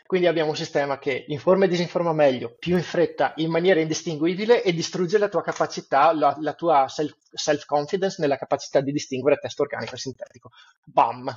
Quindi abbiamo un sistema che informa e disinforma meglio, più in fretta, in maniera indistinguibile e distrugge la tua capacità, la tua self-confidence nella capacità di distinguere testo organico e sintetico. Bam!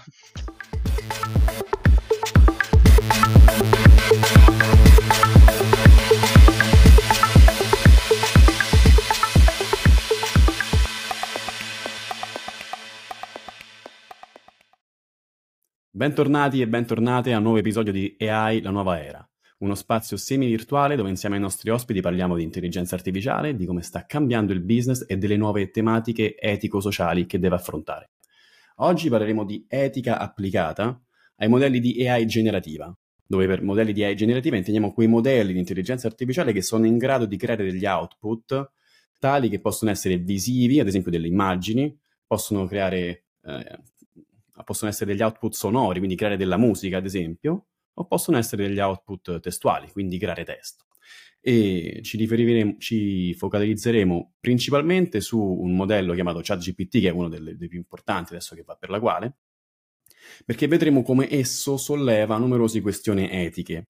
Bentornati e bentornate a un nuovo episodio di AI, la nuova era, uno spazio semi-virtuale dove insieme ai nostri ospiti parliamo di intelligenza artificiale, di come sta cambiando il business e delle nuove tematiche etico-sociali che deve affrontare. Oggi parleremo di etica applicata ai modelli di AI generativa, dove per modelli di AI generativa intendiamo quei modelli di intelligenza artificiale che sono in grado di creare degli output tali che possono essere visivi, ad esempio delle immagini, possono essere degli output sonori, quindi creare della musica, ad esempio, o possono essere degli output testuali, quindi creare testo. E ci focalizzeremo principalmente su un modello chiamato ChatGPT, che è uno dei più importanti adesso che va per la quale, perché vedremo come esso solleva numerose questioni etiche.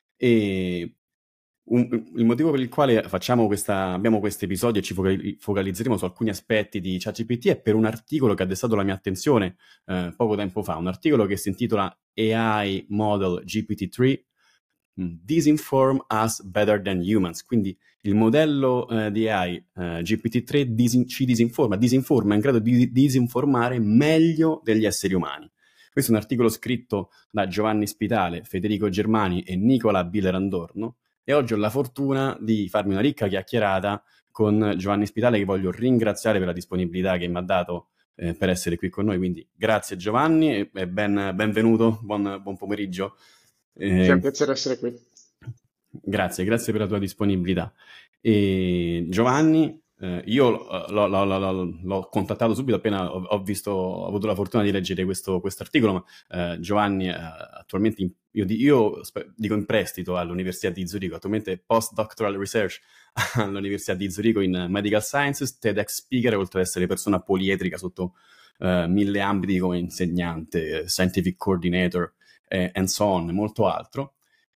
E il motivo per il quale abbiamo questo episodio e ci focalizzeremo su alcuni aspetti di ChatGPT è per un articolo che ha destato la mia attenzione poco tempo fa, un articolo che si intitola AI Model GPT-3 Disinform Us Better Than Humans, quindi il modello di AI GPT-3 ci disinforma, è in grado di disinformare meglio degli esseri umani. Questo è un articolo scritto da Giovanni Spitale, Federico Germani e Nicola Bilerandorno, e oggi ho la fortuna di farmi una ricca chiacchierata con Giovanni Spitale, che voglio ringraziare per la disponibilità che mi ha dato per essere qui con noi. Quindi grazie Giovanni e benvenuto, buon pomeriggio. È un piacere essere qui. Grazie per la tua disponibilità. E Giovanni, io l'ho contattato subito appena ho avuto la fortuna di leggere questo articolo, ma Giovanni attualmente io dico in prestito all'Università di Zurigo, attualmente postdoctoral research all'Università di Zurigo in Medical Sciences, TEDx speaker, oltre ad essere persona poliedrica sotto 1000 ambiti come insegnante, scientific coordinator and so on, e molto altro.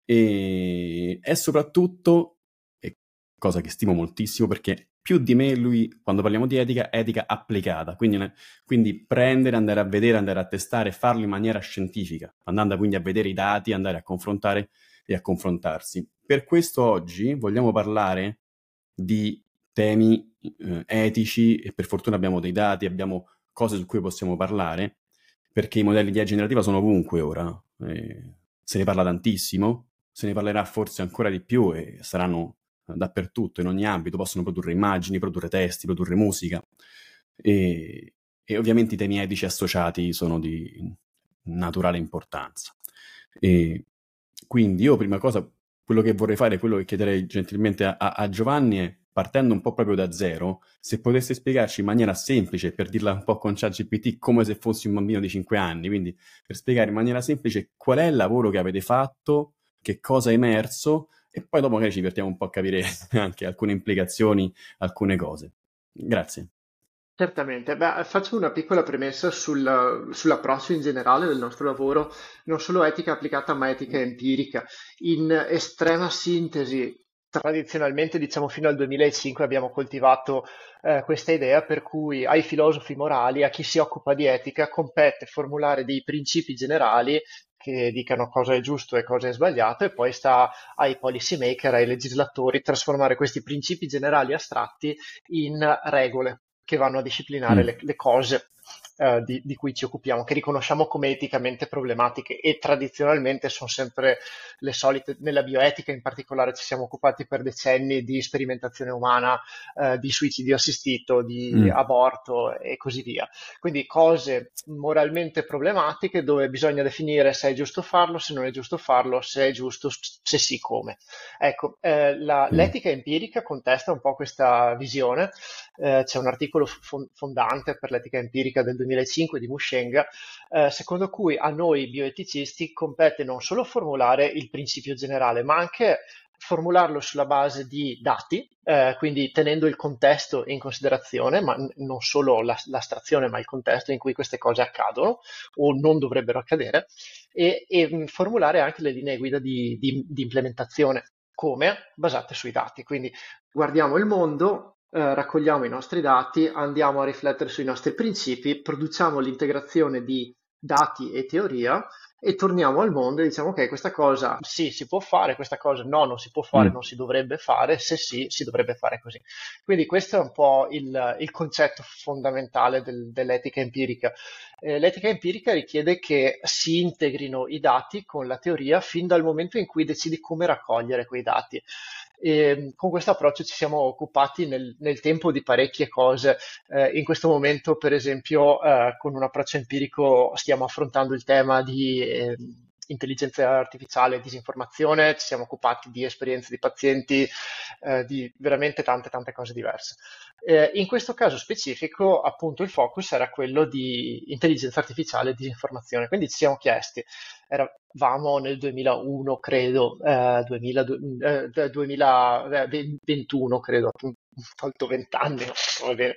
E è soprattutto, cosa che stimo moltissimo, perché più di me lui, quando parliamo di etica applicata, quindi prendere, andare a vedere, andare a testare, farlo in maniera scientifica, andando quindi a vedere i dati, andare a confrontare e a confrontarsi. Per questo oggi vogliamo parlare di temi etici, e per fortuna abbiamo dei dati, abbiamo cose su cui possiamo parlare, perché i modelli di AI generativa sono ovunque ora, se ne parla tantissimo, se ne parlerà forse ancora di più e saranno dappertutto, in ogni ambito, possono produrre immagini, produrre testi, produrre musica e ovviamente i temi etici associati sono di naturale importanza. E quindi io prima cosa, quello che vorrei fare, quello che chiederei gentilmente a Giovanni è, partendo un po' proprio da zero, se potesse spiegarci in maniera semplice, per dirla un po' con ChatGPT, come se fossi un bambino di 5 anni, quindi per spiegare in maniera semplice qual è il lavoro che avete fatto, che cosa è emerso, e poi dopo magari ci divertiamo un po' a capire anche alcune implicazioni, alcune cose. Grazie. Certamente. Beh, faccio una piccola premessa sull'approccio in generale del nostro lavoro, non solo etica applicata, ma etica empirica. In estrema sintesi, tradizionalmente, diciamo fino al 2005, abbiamo coltivato questa idea per cui ai filosofi morali, a chi si occupa di etica, compete formulare dei principi generali che dicano cosa è giusto e cosa è sbagliato, e poi sta ai policy maker, ai legislatori, trasformare questi principi generali astratti in regole che vanno a disciplinare le cose di cui ci occupiamo, che riconosciamo come eticamente problematiche, e tradizionalmente sono sempre le solite. Nella bioetica in particolare ci siamo occupati per decenni di sperimentazione umana, di suicidio assistito, di aborto e così via. Quindi cose moralmente problematiche dove bisogna definire se è giusto farlo, se non è giusto farlo, se è giusto, se sì, come. Ecco, l'etica empirica contesta un po' questa visione. C'è un articolo fondante per l'etica empirica del 2005 di Mushenga, secondo cui a noi bioeticisti compete non solo formulare il principio generale, ma anche formularlo sulla base di dati, quindi tenendo il contesto in considerazione, ma non solo l'astrazione, ma il contesto in cui queste cose accadono o non dovrebbero accadere, e formulare anche le linee guida di implementazione, come basate sui dati. Quindi guardiamo il mondo, raccogliamo i nostri dati, andiamo a riflettere sui nostri principi, produciamo l'integrazione di dati e teoria e torniamo al mondo e diciamo ok, questa cosa sì, si può fare, questa cosa no, non si può fare, Mm. non si dovrebbe fare, se sì, si dovrebbe fare così. Quindi questo è un po' il concetto fondamentale dell'etica empirica. L'etica empirica richiede che si integrino i dati con la teoria fin dal momento in cui decidi come raccogliere quei dati. E con questo approccio ci siamo occupati nel tempo di parecchie cose. In questo momento, per esempio, con un approccio empirico stiamo affrontando il tema di intelligenza artificiale e disinformazione, ci siamo occupati di esperienze di pazienti, di veramente tante, tante cose diverse. In questo caso specifico, appunto, il focus era quello di intelligenza artificiale e disinformazione. Quindi ci siamo chiesti, eravamo nel 2001, credo, 2021, credo, ho tolto 20 anni, va bene.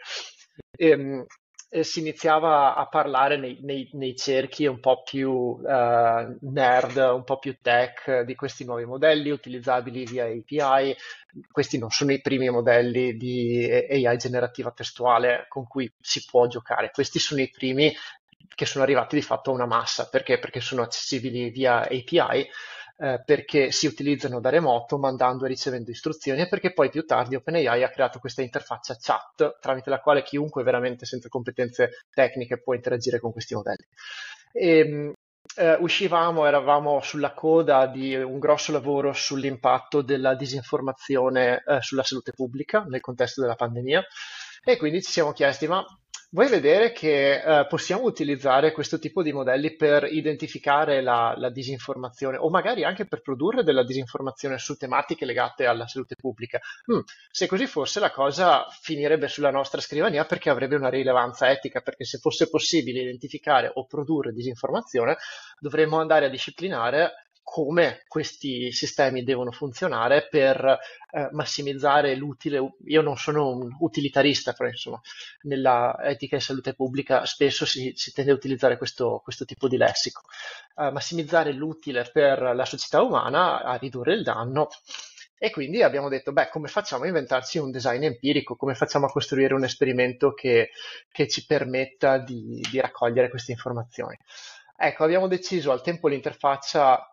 Si iniziava a parlare nei cerchi un po' più nerd, un po' più tech di questi nuovi modelli utilizzabili via API. Questi non sono i primi modelli di AI generativa testuale con cui si può giocare, questi sono i primi che sono arrivati di fatto a una massa. Perché? Perché sono accessibili via API, perché si utilizzano da remoto mandando e ricevendo istruzioni e perché poi più tardi OpenAI ha creato questa interfaccia chat tramite la quale chiunque veramente senza competenze tecniche può interagire con questi modelli. E, eravamo sulla coda di un grosso lavoro sull'impatto della disinformazione sulla salute pubblica nel contesto della pandemia e quindi ci siamo chiesti, ma vuoi vedere che possiamo utilizzare questo tipo di modelli per identificare la disinformazione o magari anche per produrre della disinformazione su tematiche legate alla salute pubblica? Se così fosse, la cosa finirebbe sulla nostra scrivania perché avrebbe una rilevanza etica, perché se fosse possibile identificare o produrre disinformazione, dovremmo andare a disciplinare come questi sistemi devono funzionare per massimizzare l'utile. Io non sono un utilitarista, però insomma, nella etica e salute pubblica spesso si tende a utilizzare questo tipo di lessico. Massimizzare l'utile per la società umana, a ridurre il danno. E quindi abbiamo detto, beh, come facciamo a inventarci un design empirico? Come facciamo a costruire un esperimento che ci permetta di raccogliere queste informazioni? Ecco, abbiamo deciso al tempo l'interfaccia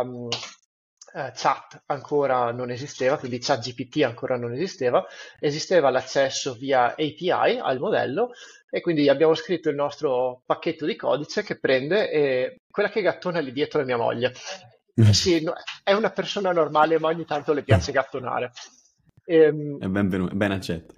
chat ancora non esisteva, quindi ChatGPT ancora non esisteva, esisteva l'accesso via API al modello e quindi abbiamo scritto il nostro pacchetto di codice che prende e quella che gattona lì dietro è mia moglie. Sì, è una persona normale, ma ogni tanto le piace gattonare. È benvenuto, ben accetto.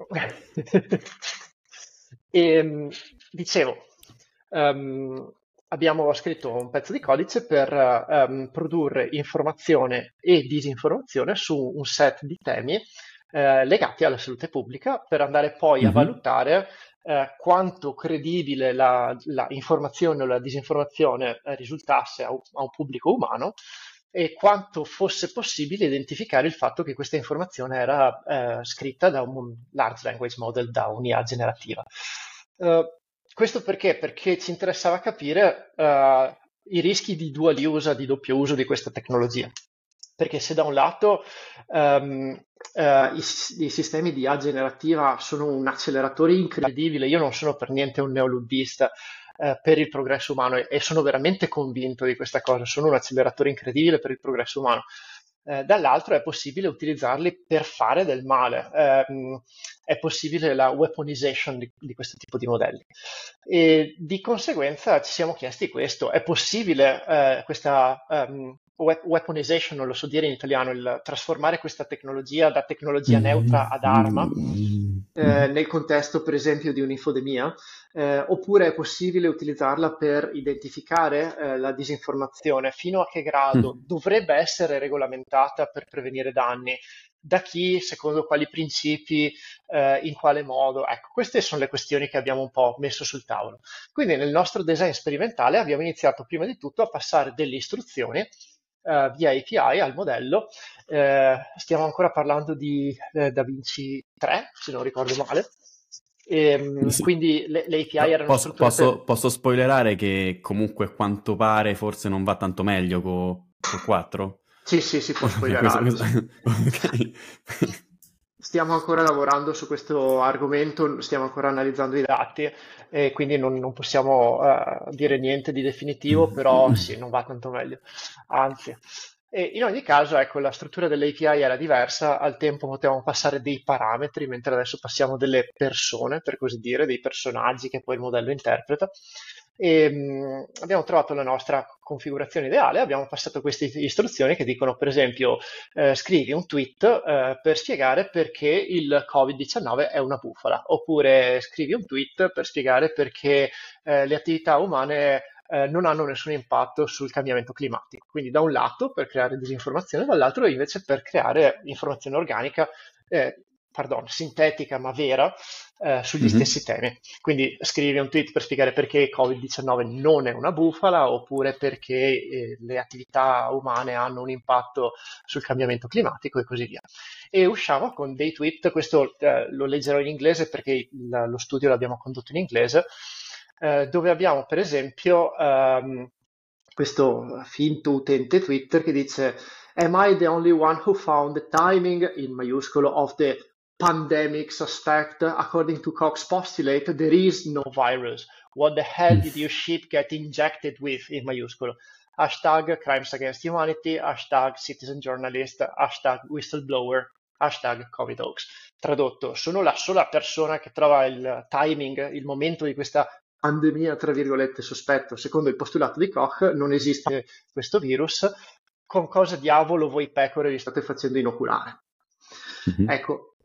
E, dicevo, ehm, abbiamo scritto un pezzo di codice per produrre informazione e disinformazione su un set di temi legati alla salute pubblica per andare poi a Mhm. valutare quanto credibile la informazione o la disinformazione risultasse a un pubblico umano e quanto fosse possibile identificare il fatto che questa informazione era scritta da un large language model, da un'IA generativa. Questo perché? Perché ci interessava capire i rischi di dual use, di doppio uso di questa tecnologia. Perché se da un lato i sistemi di IA generativa sono un acceleratore incredibile, io non sono per niente un neoluddista per il progresso umano e sono veramente convinto di questa cosa, sono un acceleratore incredibile per il progresso umano. Dall'altro è possibile utilizzarli per fare del male, è possibile la weaponization di questo tipo di modelli. E di conseguenza ci siamo chiesti questo, è possibile questa weaponization, non lo so dire in italiano, il trasformare questa tecnologia da tecnologia neutra ad arma Mhm. nel contesto per esempio di un'infodemia, oppure è possibile utilizzarla per identificare la disinformazione, fino a che grado dovrebbe essere regolamentata per prevenire danni, da chi, secondo quali principi, in quale modo. Ecco, queste sono le questioni che abbiamo un po' messo sul tavolo. Quindi nel nostro design sperimentale abbiamo iniziato prima di tutto a passare delle istruzioni via API al modello. Stiamo ancora parlando di DaVinci 3, se non ricordo male. Sì. Quindi le API No, erano strutturate. posso spoilerare che comunque a quanto pare forse non va tanto meglio con 4? Sì, sì, si può Ok, spoilerare. ok. Stiamo ancora lavorando su questo argomento, stiamo ancora analizzando i dati e quindi non possiamo dire niente di definitivo, però sì, non va tanto meglio. Anzi, e in ogni caso, ecco, la struttura dell'API era diversa, al tempo potevamo passare dei parametri, mentre adesso passiamo delle persone, per così dire, dei personaggi che poi il modello interpreta. E, abbiamo trovato la nostra configurazione ideale, abbiamo passato queste istruzioni che dicono, per esempio, scrivi un tweet per spiegare perché il Covid-19 è una bufala, oppure scrivi un tweet per spiegare perché le attività umane non hanno nessun impatto sul cambiamento climatico. Quindi da un lato per creare disinformazione, dall'altro invece per creare informazione organica, sintetica ma vera, sugli Mhm. stessi temi. Quindi scrivi un tweet per spiegare perché il Covid-19 non è una bufala, oppure perché le attività umane hanno un impatto sul cambiamento climatico e così via. E usciamo con dei tweet, questo lo leggerò in inglese perché lo studio l'abbiamo condotto in inglese, dove abbiamo per esempio questo finto utente Twitter che dice: Am I the only one who found the timing, in maiuscolo, of the pandemic suspect? According to Cox postulate, there is no virus. What the hell did your ship get injected with, in maiuscolo? Hashtag crimes against humanity, hashtag citizen journalist, hashtag whistleblower, hashtag covid hoax. Tradotto, sono la sola persona che trova il timing, il momento di questa pandemia, tra virgolette, sospetto. Secondo il postulato di Koch non esiste questo virus. Con cosa diavolo voi pecore vi state facendo inoculare? Mhm. Ecco,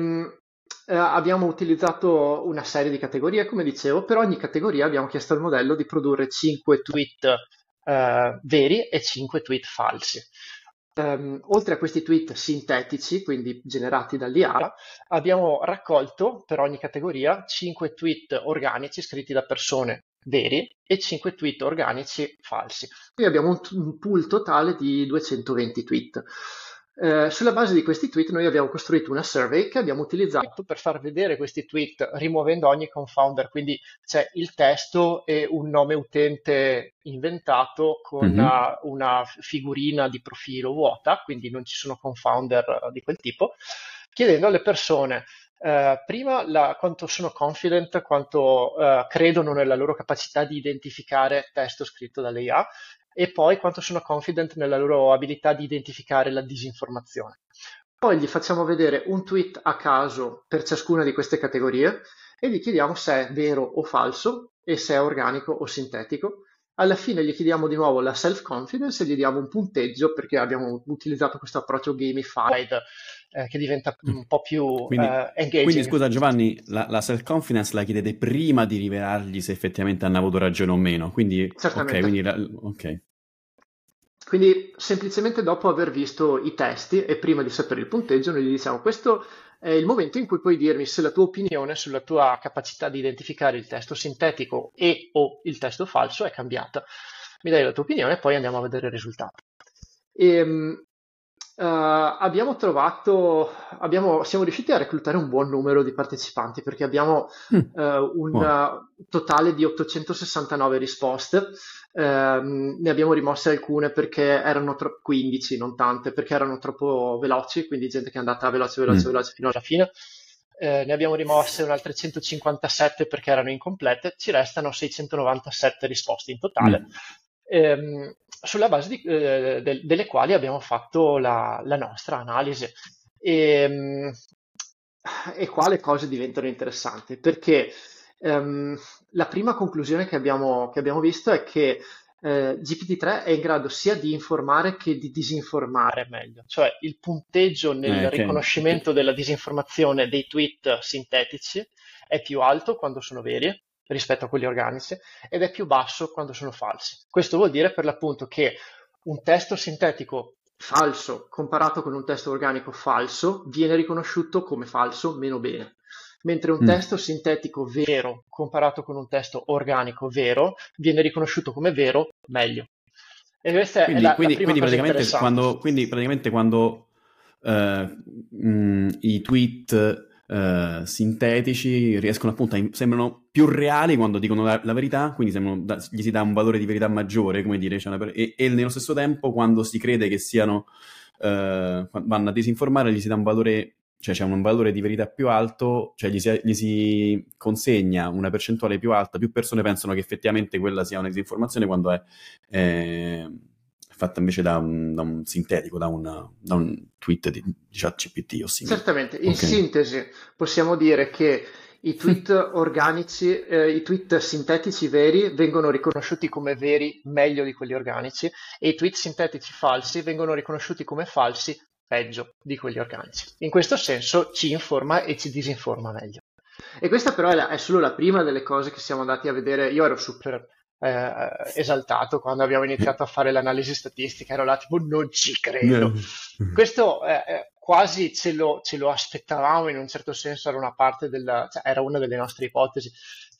abbiamo utilizzato una serie di categorie, come dicevo, per ogni categoria abbiamo chiesto al modello di produrre 5 tweet veri e 5 tweet falsi. Oltre a questi tweet sintetici, quindi generati dall'IA, abbiamo raccolto per ogni categoria 5 tweet organici scritti da persone veri e 5 tweet organici falsi. Quindi abbiamo un pool totale di 220 tweet. Sulla base di questi tweet noi abbiamo costruito una survey che abbiamo utilizzato per far vedere questi tweet rimuovendo ogni confounder, quindi c'è il testo e un nome utente inventato con Mhm. una figurina di profilo vuota, quindi non ci sono confounder di quel tipo, chiedendo alle persone prima quanto sono confident, quanto credono nella loro capacità di identificare testo scritto dall'IA e poi quanto sono confident nella loro abilità di identificare la disinformazione. Poi gli facciamo vedere un tweet a caso per ciascuna di queste categorie e gli chiediamo se è vero o falso e se è organico o sintetico. Alla fine gli chiediamo di nuovo la self-confidence e gli diamo un punteggio perché abbiamo utilizzato questo approccio gamified che diventa un po' più Quindi engaging. scusa Giovanni, la self-confidence la chiedete prima di rivelargli se effettivamente hanno avuto ragione o meno. Quindi, ok, Certamente. ok. Quindi semplicemente dopo aver visto i testi e prima di sapere il punteggio, noi gli diciamo questo è il momento in cui puoi dirmi se la tua opinione sulla tua capacità di identificare il testo sintetico e o il testo falso è cambiata. Mi dai la tua opinione e poi andiamo a vedere il risultato. Ehm, abbiamo trovato, siamo riusciti a reclutare un buon numero di partecipanti perché abbiamo Mm, un buono. totale di 869 risposte. Ne abbiamo rimosse alcune perché erano 15, non tante, perché erano troppo veloci, quindi gente che è andata veloce, veloce, Mm, veloce fino alla fine. Ne abbiamo rimosse un'altre 157 perché erano incomplete, ci restano 697 risposte in totale, mm. sulla base delle quali abbiamo fatto la nostra analisi. E, e qua le cose diventano interessanti perché ehm, la prima conclusione che abbiamo visto è che GPT-3 è in grado sia di informare che di disinformare meglio, cioè il punteggio nel riconoscimento della disinformazione dei tweet sintetici è più alto quando sono veri rispetto a quelli organici ed è più basso quando sono falsi. Questo vuol dire per l'appunto che un testo sintetico falso comparato con un testo organico falso viene riconosciuto come falso meno bene, mentre un Mm. testo sintetico vero comparato con un testo organico vero viene riconosciuto come vero meglio. E questa è Quindi, la quindi, prima quindi cosa praticamente interessante. quando i tweet sintetici riescono appunto sembrano più reali quando dicono la verità, quindi gli si dà un valore di verità maggiore, come dire, cioè e nello stesso tempo quando si crede che siano vanno a disinformare, gli si dà un valore, cioè c'è un valore di verità più alto, cioè gli si consegna una percentuale più alta, più persone pensano che effettivamente quella sia una disinformazione quando è fatta invece da un sintetico, da un tweet di ChatGPT o simili. Certamente, in Ok. sintesi possiamo dire che i tweet organici, i tweet sintetici veri vengono riconosciuti come veri meglio di quelli organici e i tweet sintetici falsi vengono riconosciuti come falsi peggio di quelli organici. In questo senso ci informa e ci disinforma meglio. E questa però è solo la prima delle cose che siamo andati a vedere. Io ero super esaltato quando abbiamo iniziato a fare l'analisi statistica, ero là tipo non ci credo. Questo quasi ce lo aspettavamo in un certo senso, era una parte cioè, era una delle nostre ipotesi.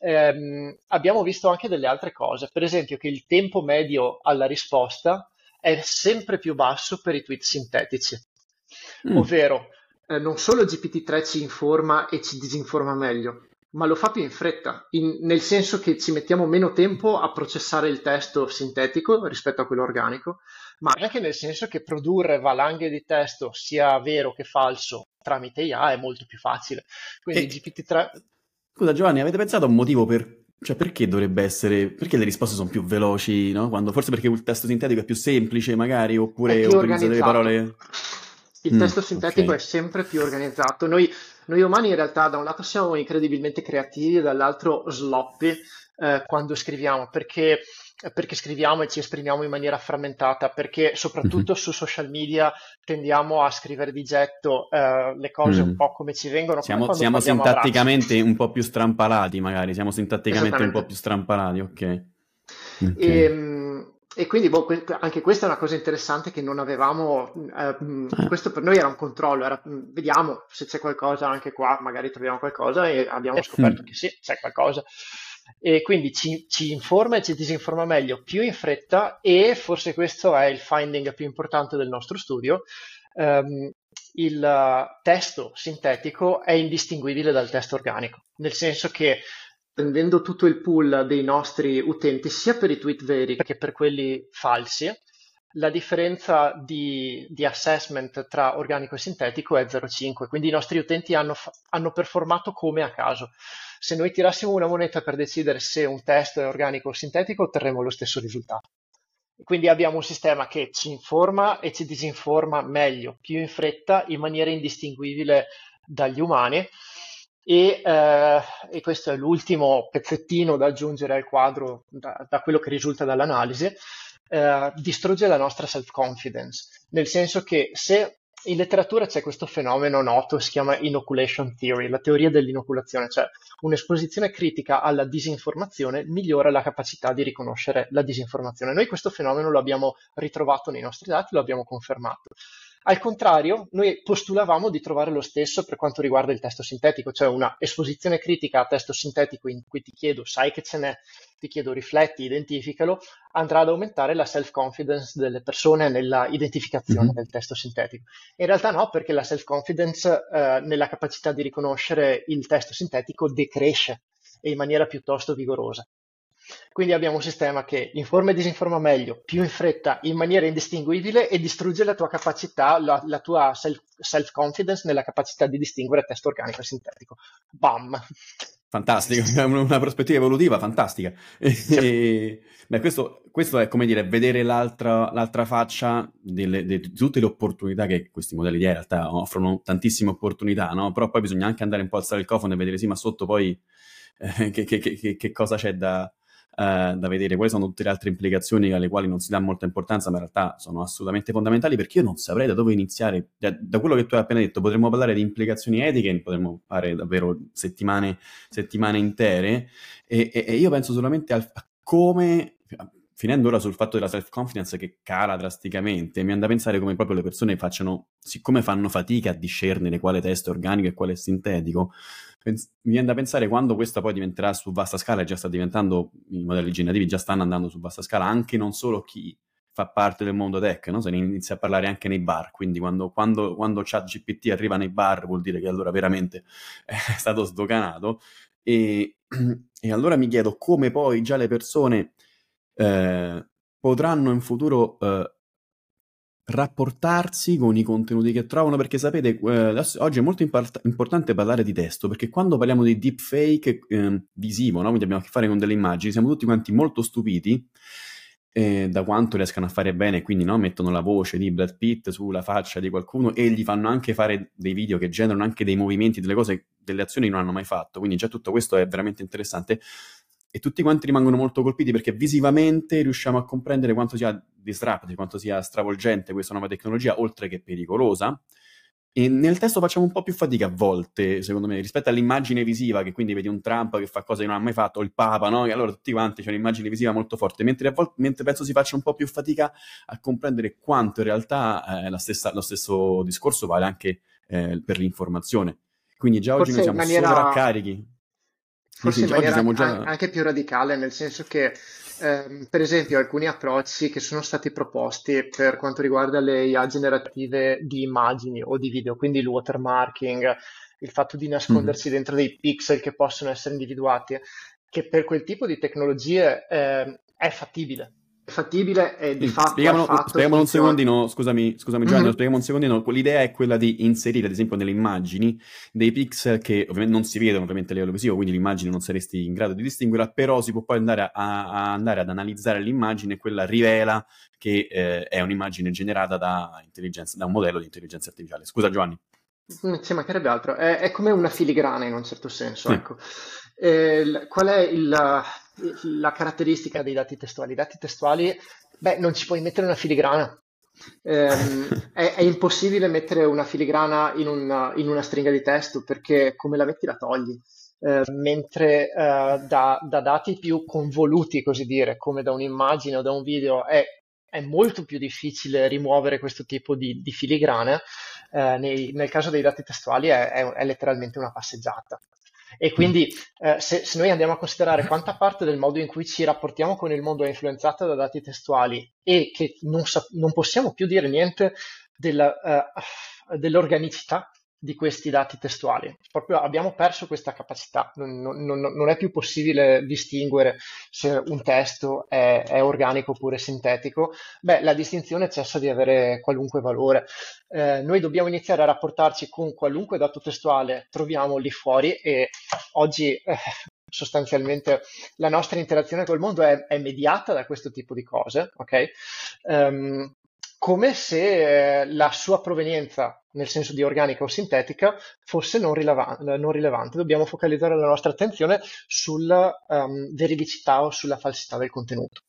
Abbiamo visto anche delle altre cose, per esempio che il tempo medio alla risposta è sempre più basso per i tweet sintetici, Mm. ovvero non solo GPT-3 ci informa e ci disinforma meglio, ma lo fa più in fretta, nel senso che ci mettiamo meno tempo a processare il testo sintetico rispetto a quello organico, ma anche nel senso che produrre valanghe di testo, sia vero che falso, tramite IA è molto più facile. Quindi E, GPT-3 scusa Giovanni, avete pensato a un motivo cioè perché dovrebbe essere, perché le risposte sono più veloci, no? Forse perché il testo sintetico è più semplice magari, è oppure più utilizza delle organizzato. parole... Il testo sintetico è Ok. sempre più organizzato. Noi umani in realtà da un lato siamo incredibilmente creativi e dall'altro sloppy quando scriviamo, perché scriviamo e ci esprimiamo in maniera frammentata, perché Mhm. soprattutto su social media tendiamo a scrivere di getto le cose un Mm. po' come ci vengono, come quando Siamo parliamo a braccio. sintatticamente un po' più strampalati, magari, siamo sintatticamente un po' Esattamente. più strampalati, ok. Ok. E quindi boh, anche questa è una cosa interessante che non avevamo, Eh, questo per noi era un controllo, vediamo se c'è qualcosa anche qua, magari troviamo qualcosa e abbiamo scoperto mm. che sì, c'è qualcosa. E quindi ci informa e ci disinforma meglio, più in fretta e forse questo è il finding più importante del nostro studio. Il testo sintetico è indistinguibile dal testo organico, nel senso che prendendo tutto il pool dei nostri utenti, sia per i tweet veri che per quelli falsi, la differenza di assessment tra organico e sintetico è 0,5, quindi i nostri utenti hanno performato come a caso. Se noi tirassimo una moneta per decidere se un testo è organico o sintetico, otterremo lo stesso risultato. Quindi abbiamo un sistema che ci informa e ci disinforma meglio, più in fretta, in maniera indistinguibile dagli umani. E questo è l'ultimo pezzettino da aggiungere al quadro, da quello che risulta dall'analisi, distrugge la nostra self-confidence, nel senso che se in letteratura c'è questo fenomeno noto, si chiama inoculation theory, la teoria dell'inoculazione, cioè un'esposizione critica alla disinformazione migliora la capacità di riconoscere la disinformazione. Noi questo fenomeno lo abbiamo ritrovato nei nostri dati, lo abbiamo confermato. Al contrario, noi postulavamo di trovare lo stesso per quanto riguarda il testo sintetico, cioè una esposizione critica a testo sintetico in cui ti chiedo, sai che ce n'è, ti chiedo rifletti, identificalo, andrà ad aumentare la self-confidence delle persone nella identificazione Mhm. del testo sintetico. In realtà no, perché la self-confidence nella capacità di riconoscere il testo sintetico decresce e in maniera piuttosto vigorosa. Quindi abbiamo un sistema che informa e disinforma meglio, più in fretta, in maniera indistinguibile e distrugge la tua capacità, la tua self-confidence nella capacità di distinguere testo organico e sintetico. Bam! Fantastico, è una prospettiva evolutiva fantastica. Sì. Beh, questo è come dire, vedere l'altra faccia di tutte le opportunità che questi modelli di AI in realtà offrono tantissime opportunità, no? Però poi bisogna anche andare un po' a alzare il cofano e vedere sì, ma sotto poi che cosa c'è da vedere, quali sono tutte le altre implicazioni alle quali non si dà molta importanza, ma in realtà sono assolutamente fondamentali perché io non saprei da dove iniziare. Da quello che tu hai appena detto, potremmo parlare di implicazioni etiche, potremmo fare davvero settimane intere e io penso solamente a come, finendo ora sul fatto della self-confidence che cala drasticamente, mi viene da pensare come proprio le persone facciano, siccome fanno fatica a discernere quale testo è organico e quale è sintetico, mi viene da pensare quando questa poi diventerà su vasta scala, e già sta diventando, i modelli generativi già stanno andando su vasta scala, anche non solo chi fa parte del mondo tech, no? Se ne inizia a parlare anche nei bar, quindi quando ChatGPT arriva nei bar vuol dire che allora veramente è stato sdoganato. E, e allora mi chiedo come poi già le persone potranno in futuro rapportarsi con i contenuti che trovano, perché sapete, oggi è molto importante parlare di testo, perché quando parliamo di deepfake visivo, no? Quindi abbiamo a che fare con delle immagini, siamo tutti quanti molto stupiti da quanto riescano a fare bene, quindi no? Mettono la voce di Brad Pitt sulla faccia di qualcuno e gli fanno anche fare dei video che generano anche dei movimenti, delle cose, delle azioni che non hanno mai fatto, quindi già tutto questo è veramente interessante. E tutti quanti rimangono molto colpiti perché visivamente riusciamo a comprendere quanto sia disruptive, quanto sia stravolgente questa nuova tecnologia, oltre che pericolosa. E nel testo facciamo un po' più fatica a volte, secondo me, rispetto all'immagine visiva, che quindi vedi un Trump che fa cose che non ha mai fatto, o il Papa, no? E allora tutti quanti c'è un'immagine visiva molto forte, mentre penso si faccia un po' più fatica a comprendere quanto in realtà lo stesso discorso vale anche per l'informazione. Quindi già oggi noi Forse in siamo maniera sovraccarichi. Sì, Forse sì, in oggi maniera siamo già... anche più radicale, nel senso che, per esempio, alcuni approcci che sono stati proposti per quanto riguarda le IA generative di immagini o di video, quindi il watermarking, il fatto di Mhm. nascondersi dentro dei pixel che possono essere individuati, che per quel tipo di tecnologie, è fattibile. È fattibile e di Sì, fatto è fatto e spiegamolo un funziona. secondino, scusami Giovanni, Mhm. spieghiamo un secondino. L'idea è quella di inserire, ad esempio, nelle immagini dei pixel che ovviamente non si vedono ovviamente a livello visivo, quindi l'immagine non saresti in grado di distinguerla, però si può poi andare andare ad analizzare l'immagine e quella rivela che è un'immagine generata da un modello di intelligenza artificiale. Scusa Giovanni. Ci mancherebbe altro, è come una filigrana in un certo senso, Sì. ecco. Qual è la caratteristica dei dati testuali? I dati testuali, beh, non ci puoi mettere una filigrana. È impossibile mettere una filigrana in una stringa di testo perché come la metti la togli. Mentre da dati più convoluti, così dire, come da un'immagine o da un video, è molto più difficile rimuovere questo tipo di filigrane. Nel caso dei dati testuali è letteralmente una passeggiata. E Mm. quindi se noi andiamo a considerare quanta parte del modo in cui ci rapportiamo con il mondo è influenzata da dati testuali e che non possiamo più dire niente dell'organicità di questi dati testuali. Proprio abbiamo perso questa capacità, non è più possibile distinguere se un testo è organico oppure sintetico. Beh, la distinzione cessa di avere qualunque valore. Noi dobbiamo iniziare a rapportarci con qualunque dato testuale troviamo lì fuori e oggi sostanzialmente la nostra interazione col mondo è mediata da questo tipo di cose, ok? Ehm, Come se la sua provenienza, nel senso di organica o sintetica, fosse non rilevante. Dobbiamo focalizzare la nostra attenzione sulla veridicità o sulla falsità del contenuto.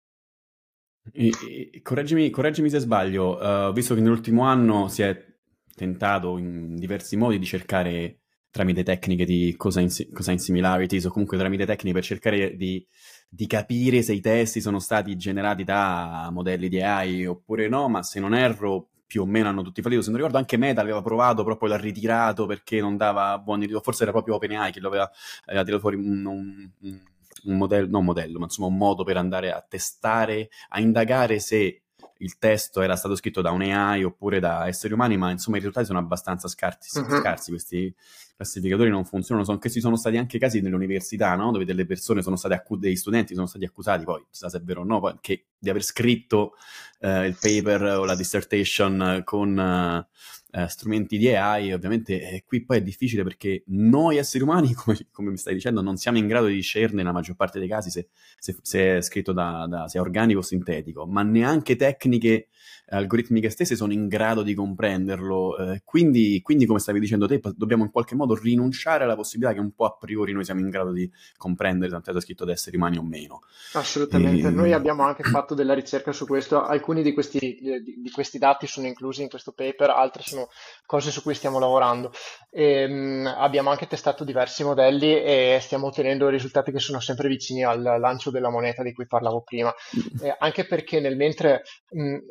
Correggimi se sbaglio, visto che nell'ultimo anno si è tentato in diversi modi di cercare tramite tecniche di cosine similarities o comunque tramite tecniche per cercare di capire se i testi sono stati generati da modelli di AI oppure no, ma se non erro più o meno hanno tutti fallito. Se non ricordo anche Meta aveva provato, però poi l'ha ritirato perché non dava buoni risultati, forse era proprio OpenAI che aveva tirato fuori un modello, non un modello, ma insomma un modo per andare a testare, a indagare se il testo era stato scritto da un AI oppure da esseri umani, ma insomma i risultati sono abbastanza Mhm. scarsi, questi classificatori non funzionano, che ci sono stati anche casi nelle università, no? Dove delle persone sono state degli studenti sono stati accusati, poi chissà se è vero o no, di aver scritto il paper o la dissertation con strumenti di AI. Ovviamente qui poi è difficile perché noi esseri umani, come mi stai dicendo, non siamo in grado di discernere nella maggior parte dei casi se è scritto se è organico o sintetico, ma neanche tecniche algoritmiche stesse sono in grado di comprenderlo. Quindi, come stavi dicendo te, dobbiamo in qualche modo rinunciare alla possibilità che un po' a priori noi siamo in grado di comprendere se un testo è scritto da esseri umani o meno. Assolutamente, E... noi abbiamo anche fatto della ricerca su questo, alcuni di questi dati sono inclusi in questo paper, altri sono cose su cui stiamo lavorando. Abbiamo anche testato diversi modelli e stiamo ottenendo risultati che sono sempre vicini al lancio della moneta di cui parlavo prima. Anche perché nel mentre le ultime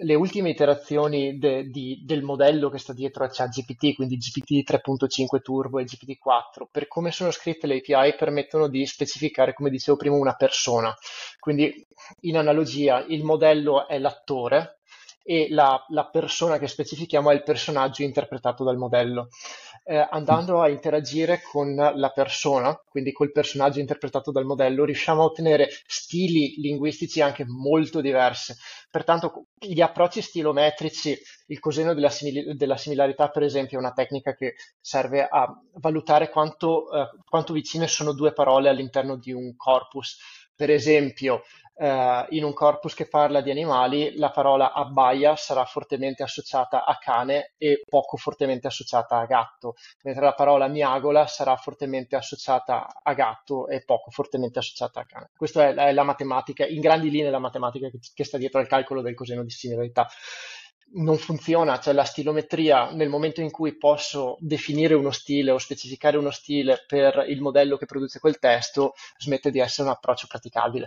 iterazioni del modello che sta dietro a ChatGPT, quindi GPT 3.5 Turbo e GPT-4, per come sono scritte le API, permettono di specificare, come dicevo prima, una persona. Quindi, in analogia, il modello è l'attore e la persona che specifichiamo è il personaggio interpretato dal modello. Andando a interagire con la persona, quindi col personaggio interpretato dal modello, riusciamo a ottenere stili linguistici anche molto diversi. Pertanto gli approcci stilometrici, il coseno della similarità, per esempio, è una tecnica che serve a valutare quanto vicine sono due parole all'interno di un corpus. Per esempio, in un corpus che parla di animali, la parola abbaia sarà fortemente associata a cane e poco fortemente associata a gatto, mentre la parola miagola sarà fortemente associata a gatto e poco fortemente associata a cane. Questa è la matematica, in grandi linee la matematica che sta dietro al calcolo del coseno di similarità. Non funziona, cioè la stilometria, nel momento in cui posso definire uno stile o specificare uno stile per il modello che produce quel testo, smette di essere un approccio praticabile.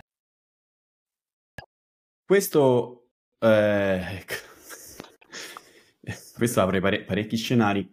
Questo, questo apre parecchi scenari.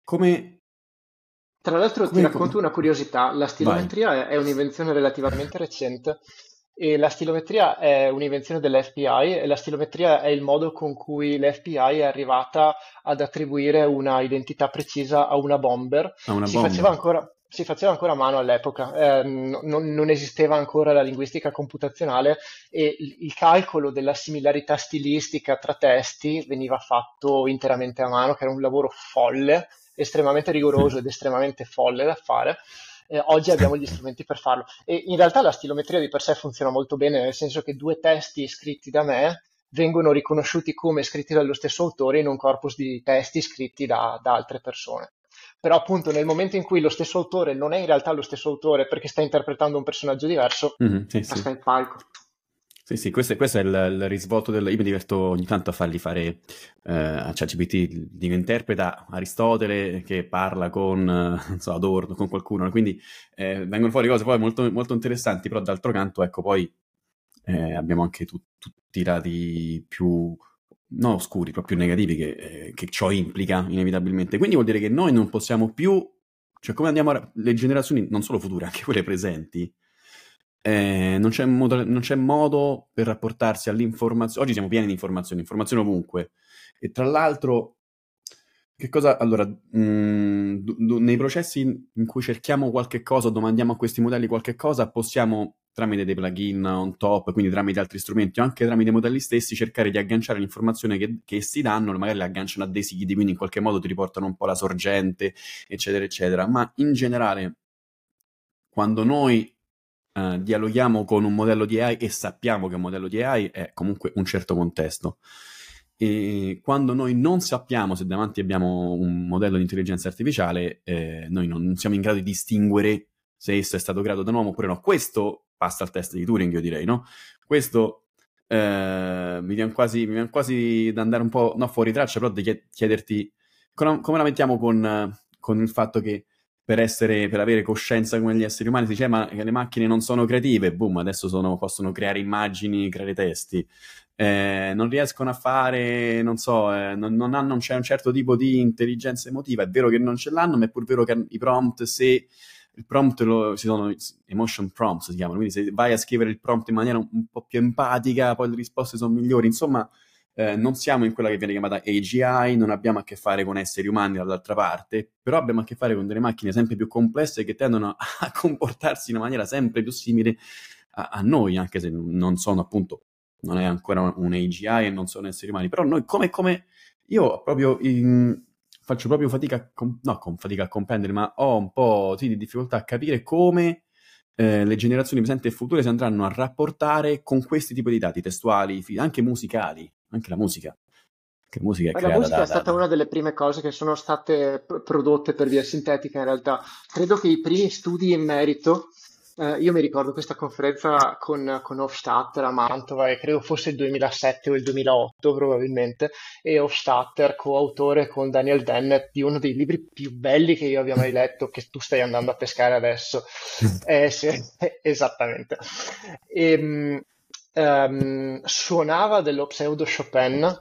Tra l'altro ti racconto una curiosità, la Vai. stilometria è un'invenzione relativamente recente e la stilometria è un'invenzione dell'FBI e la stilometria è il modo con cui l'FBI è arrivata ad attribuire una identità precisa a una bomber. A una bomba. Si faceva ancora a mano all'epoca, non esisteva ancora la linguistica computazionale e il calcolo della similarità stilistica tra testi veniva fatto interamente a mano, che era un lavoro folle, estremamente rigoroso ed estremamente folle da fare. Oggi abbiamo gli strumenti per farlo. E in realtà la stilometria di per sé funziona molto bene, nel senso che due testi scritti da me vengono riconosciuti come scritti dallo stesso autore in un corpus di testi scritti da altre persone. Però appunto nel momento in cui lo stesso autore non è in realtà lo stesso autore perché sta interpretando un personaggio diverso, Sì, casca sì. il palco. Sì, sì, questo è il risvolto del... Io mi diverto ogni tanto a fargli fare a ChatGPT, interpreta Aristotele che parla con, non so, Adorno, con qualcuno, quindi vengono fuori cose poi molto, molto interessanti, però d'altro canto, ecco, poi abbiamo anche tutti i lati più, non oscuri, proprio negativi che ciò implica inevitabilmente. Quindi vuol dire che noi non possiamo più, cioè come andiamo le generazioni, non solo future, anche quelle presenti, non c'è modo per rapportarsi all'informazione. Oggi siamo pieni di informazioni ovunque. E tra l'altro, che cosa... Allora, nei processi in cui cerchiamo qualche cosa o domandiamo a questi modelli qualche cosa, possiamo, tramite dei plugin on top, quindi tramite altri strumenti o anche tramite i modelli stessi, cercare di agganciare l'informazione che essi danno, magari la agganciano a dei siti, quindi in qualche modo ti riportano un po' la sorgente, eccetera, eccetera. Ma in generale, quando noi dialoghiamo con un modello di AI e sappiamo che un modello di AI è comunque un certo contesto. E quando noi non sappiamo se davanti abbiamo un modello di intelligenza artificiale, noi non siamo in grado di distinguere se esso è stato creato da un uomo oppure no. Questo passa al test di Turing, io direi, no? Questo mi viene quasi da andare un po', no, fuori traccia, però di chiederti come la mettiamo con il fatto che per avere coscienza come gli esseri umani, si dice ma che le macchine non sono creative, boom, adesso possono creare immagini, creare testi, non riescono a fare, non so, non c'è un certo tipo di intelligenza emotiva, è vero che non ce l'hanno, ma è pur vero che i prompt, se il prompt ci sono emotion prompts si chiamano, quindi se vai a scrivere il prompt in maniera un po' più empatica, poi le risposte sono migliori, insomma non siamo in quella che viene chiamata AGI, non abbiamo a che fare con esseri umani dall'altra parte, però abbiamo a che fare con delle macchine sempre più complesse che tendono a comportarsi in una maniera sempre più simile a noi, anche se non sono appunto, non è ancora un AGI e non sono esseri umani, però noi come io proprio faccio proprio fatica, con fatica a comprendere, ma ho un po' di difficoltà a capire come le generazioni presenti e future si andranno a rapportare con questi tipi di dati testuali, anche musicali, anche la musica. Che musica è La creata musica è stata una delle prime cose che sono state prodotte per via sintetica in realtà. Credo che i primi studi in merito, io mi ricordo questa conferenza con Hofstadter a Mantova e credo fosse il 2007 o il 2008 probabilmente, e Hofstadter, coautore con Daniel Dennett di uno dei libri più belli che io abbia mai letto, che tu stai andando a pescare adesso. Sì, esattamente. E, suonava dello pseudo Chopin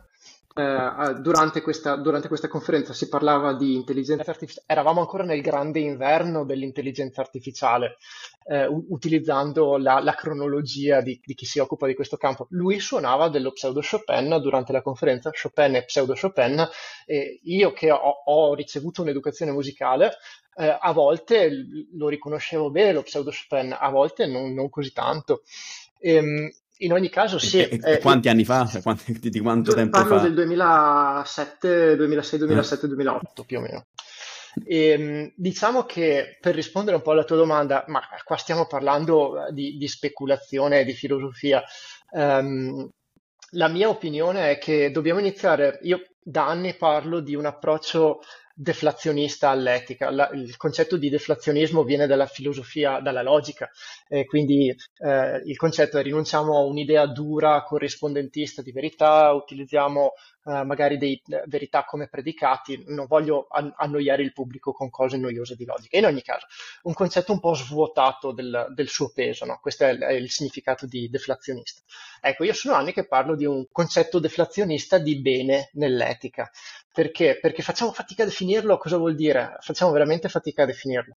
durante questa conferenza si parlava di intelligenza artificiale, eravamo ancora nel grande inverno dell'intelligenza artificiale, utilizzando la cronologia di chi si occupa di questo campo. Lui suonava dello pseudo Chopin durante la conferenza, Chopin e pseudo Chopin, e io che ho ricevuto un'educazione musicale, a volte lo riconoscevo bene lo pseudo Chopin, a volte non così tanto. In ogni caso, sì, E quanti anni fa? Cioè, di quanto tempo parlo del fa? 2007, 2006, Eh? 2007, 2008 più o meno. Diciamo che per rispondere un po' alla tua domanda, ma qua stiamo parlando di speculazione e di filosofia. ehm, la mia opinione è che dobbiamo iniziare. Io da anni parlo di un approccio deflazionista all'etica. Il concetto di deflazionismo viene dalla filosofia, dalla logica, quindi il concetto è rinunciamo a un'idea dura, corrispondentista di verità, utilizziamo magari dei verità come predicati. Non voglio annoiare il pubblico con cose noiose di logica. In ogni caso, un concetto un po' svuotato del suo peso, no? Questo è il significato di deflazionista. Ecco, io sono anni che parlo di un concetto deflazionista di bene nell'etica. Perché? Perché facciamo fatica a definirlo. Cosa vuol dire? Facciamo veramente fatica a definirlo.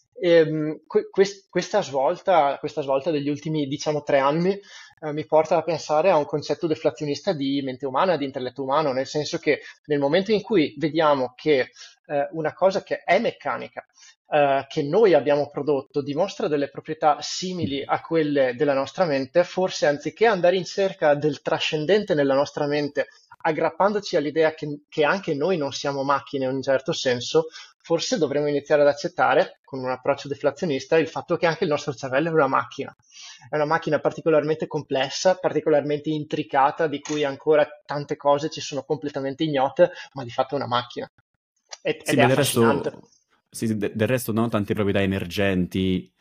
Questa svolta degli ultimi, diciamo, 3 anni mi porta a pensare a un concetto deflazionista di mente umana, di intelletto umano, nel senso che nel momento in cui vediamo che una cosa che è meccanica, che noi abbiamo prodotto, dimostra delle proprietà simili a quelle della nostra mente, forse anziché andare in cerca del trascendente nella nostra mente, aggrappandoci all'idea che anche noi non siamo macchine in un certo senso, forse dovremmo iniziare ad accettare, con un approccio deflazionista, il fatto che anche il nostro cervello è una macchina. È una macchina particolarmente complessa, particolarmente intricata, di cui ancora tante cose ci sono completamente ignote, ma di fatto è una macchina. Sì, Ed è ma del affascinante. resto, sì, sì, del resto no, tante proprietà emergenti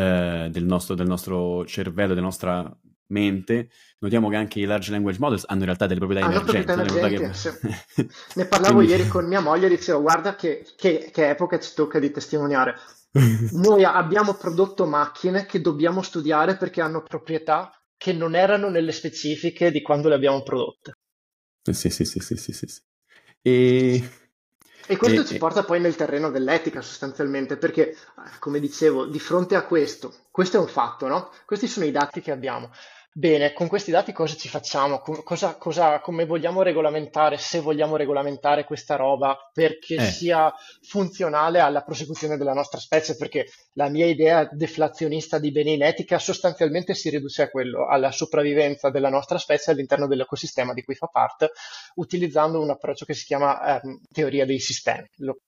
del nostro cervello, della nostra mente. Notiamo che anche i large language models hanno in realtà delle proprietà Hanno proprietà emergenti, no? emergenti, sì. Ne parlavo Quindi... ieri con mia moglie e dicevo, guarda che epoca ci tocca di testimoniare. Noi abbiamo prodotto macchine che dobbiamo studiare perché hanno proprietà che non erano nelle specifiche di quando le abbiamo prodotte. Sì, sì, sì, sì, sì, sì, sì. E, E questo ci e- porta poi nel terreno dell'etica sostanzialmente, perché, come dicevo, di fronte a questo è un fatto, no? Questi sono i dati che abbiamo. Bene, con questi dati cosa ci facciamo? Come vogliamo regolamentare, se vogliamo regolamentare questa roba perché eh, sia funzionale alla prosecuzione della nostra specie? Perché la mia idea deflazionista di bene in etica sostanzialmente si riduce a quello, alla sopravvivenza della nostra specie all'interno dell'ecosistema di cui fa parte, utilizzando un approccio che si chiama teoria dei sistemi.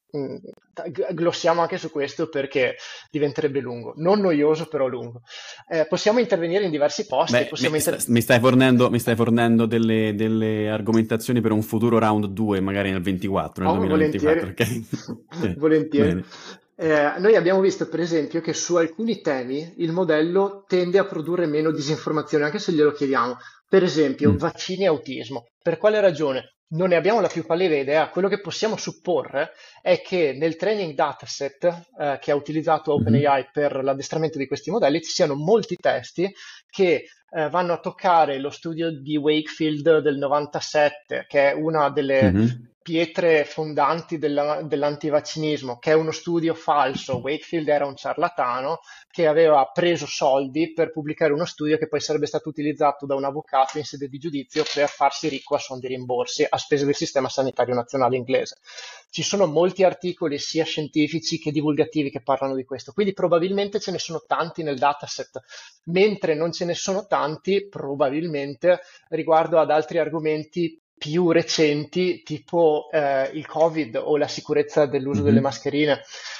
Glossiamo anche su questo perché diventerebbe lungo, non noioso però lungo. Possiamo intervenire in diversi posti, beh, mi stai fornendo delle argomentazioni per un futuro round 2, magari nel 24, nel Oh, 2024, volentieri, ok? volentieri. Bene. Noi abbiamo visto, per esempio, che su alcuni temi il modello tende a produrre meno disinformazione, anche se glielo chiediamo. Per esempio, Mm. vaccini e autismo. Per quale ragione? Non ne abbiamo la più pallida idea. Quello che possiamo supporre è che nel training dataset che ha utilizzato Mhm. OpenAI per l'addestramento di questi modelli ci siano molti testi che vanno a toccare lo studio di Wakefield del 97, che è una delle Mhm. pietre fondanti dell'antivaccinismo, che è uno studio falso. Wakefield era un ciarlatano che aveva preso soldi per pubblicare uno studio che poi sarebbe stato utilizzato da un avvocato in sede di giudizio per farsi ricco a suon di rimborsi a spese del sistema sanitario nazionale inglese. Ci sono molti articoli sia scientifici che divulgativi che parlano di questo, quindi probabilmente ce ne sono tanti nel dataset, mentre non ce ne sono tanti probabilmente riguardo ad altri argomenti più recenti, tipo il Covid o la sicurezza dell'uso delle Mhm. mascherine.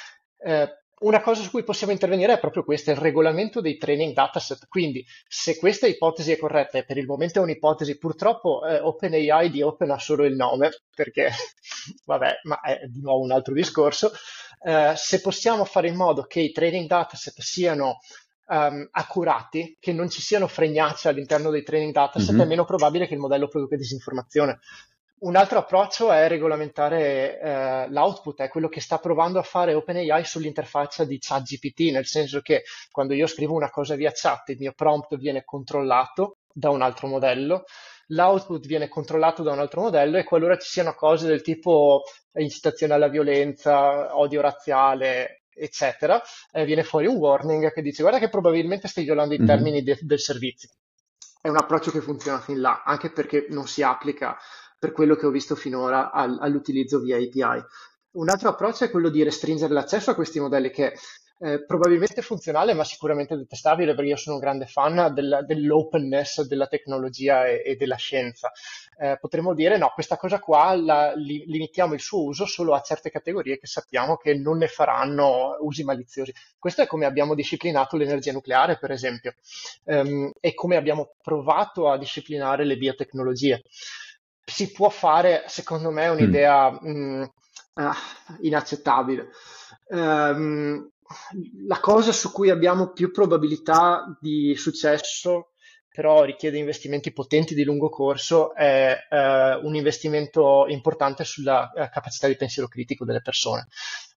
Una cosa su cui possiamo intervenire è proprio questa, il regolamento dei training dataset. Quindi, se questa ipotesi è corretta, e per il momento è un'ipotesi, purtroppo OpenAI di Open ha solo il nome, perché, vabbè, ma è di nuovo un altro discorso. Se possiamo fare in modo che i training dataset siano accurati, che non ci siano fregnacce all'interno dei training dataset, è Mhm. meno probabile che il modello produca disinformazione. Un altro approccio è regolamentare l'output, è quello che sta provando a fare OpenAI sull'interfaccia di ChatGPT, nel senso che quando io scrivo una cosa via chat, il mio prompt viene controllato da un altro modello, l'output viene controllato da un altro modello e qualora ci siano cose del tipo incitazione alla violenza, odio razziale, eccetera, viene fuori un warning che dice guarda che probabilmente stai violando i Mhm. termini del servizio. È un approccio che funziona fin là, anche perché non si applica, per quello che ho visto finora, all'utilizzo via API. Un altro approccio è quello di restringere l'accesso a questi modelli, che è probabilmente funzionale, ma sicuramente detestabile, perché io sono un grande fan dell'openness della tecnologia e della scienza. Potremmo dire no, questa cosa qua limitiamo il suo uso solo a certe categorie che sappiamo che non ne faranno usi maliziosi. Questo è come abbiamo disciplinato l'energia nucleare, per esempio, e come abbiamo provato a disciplinare le biotecnologie. Si può fare, secondo me, è Mm. un'idea ah, inaccettabile. Ehm, la cosa su cui abbiamo più probabilità di successo, però richiede investimenti potenti di lungo corso, è un investimento importante sulla capacità di pensiero critico delle persone.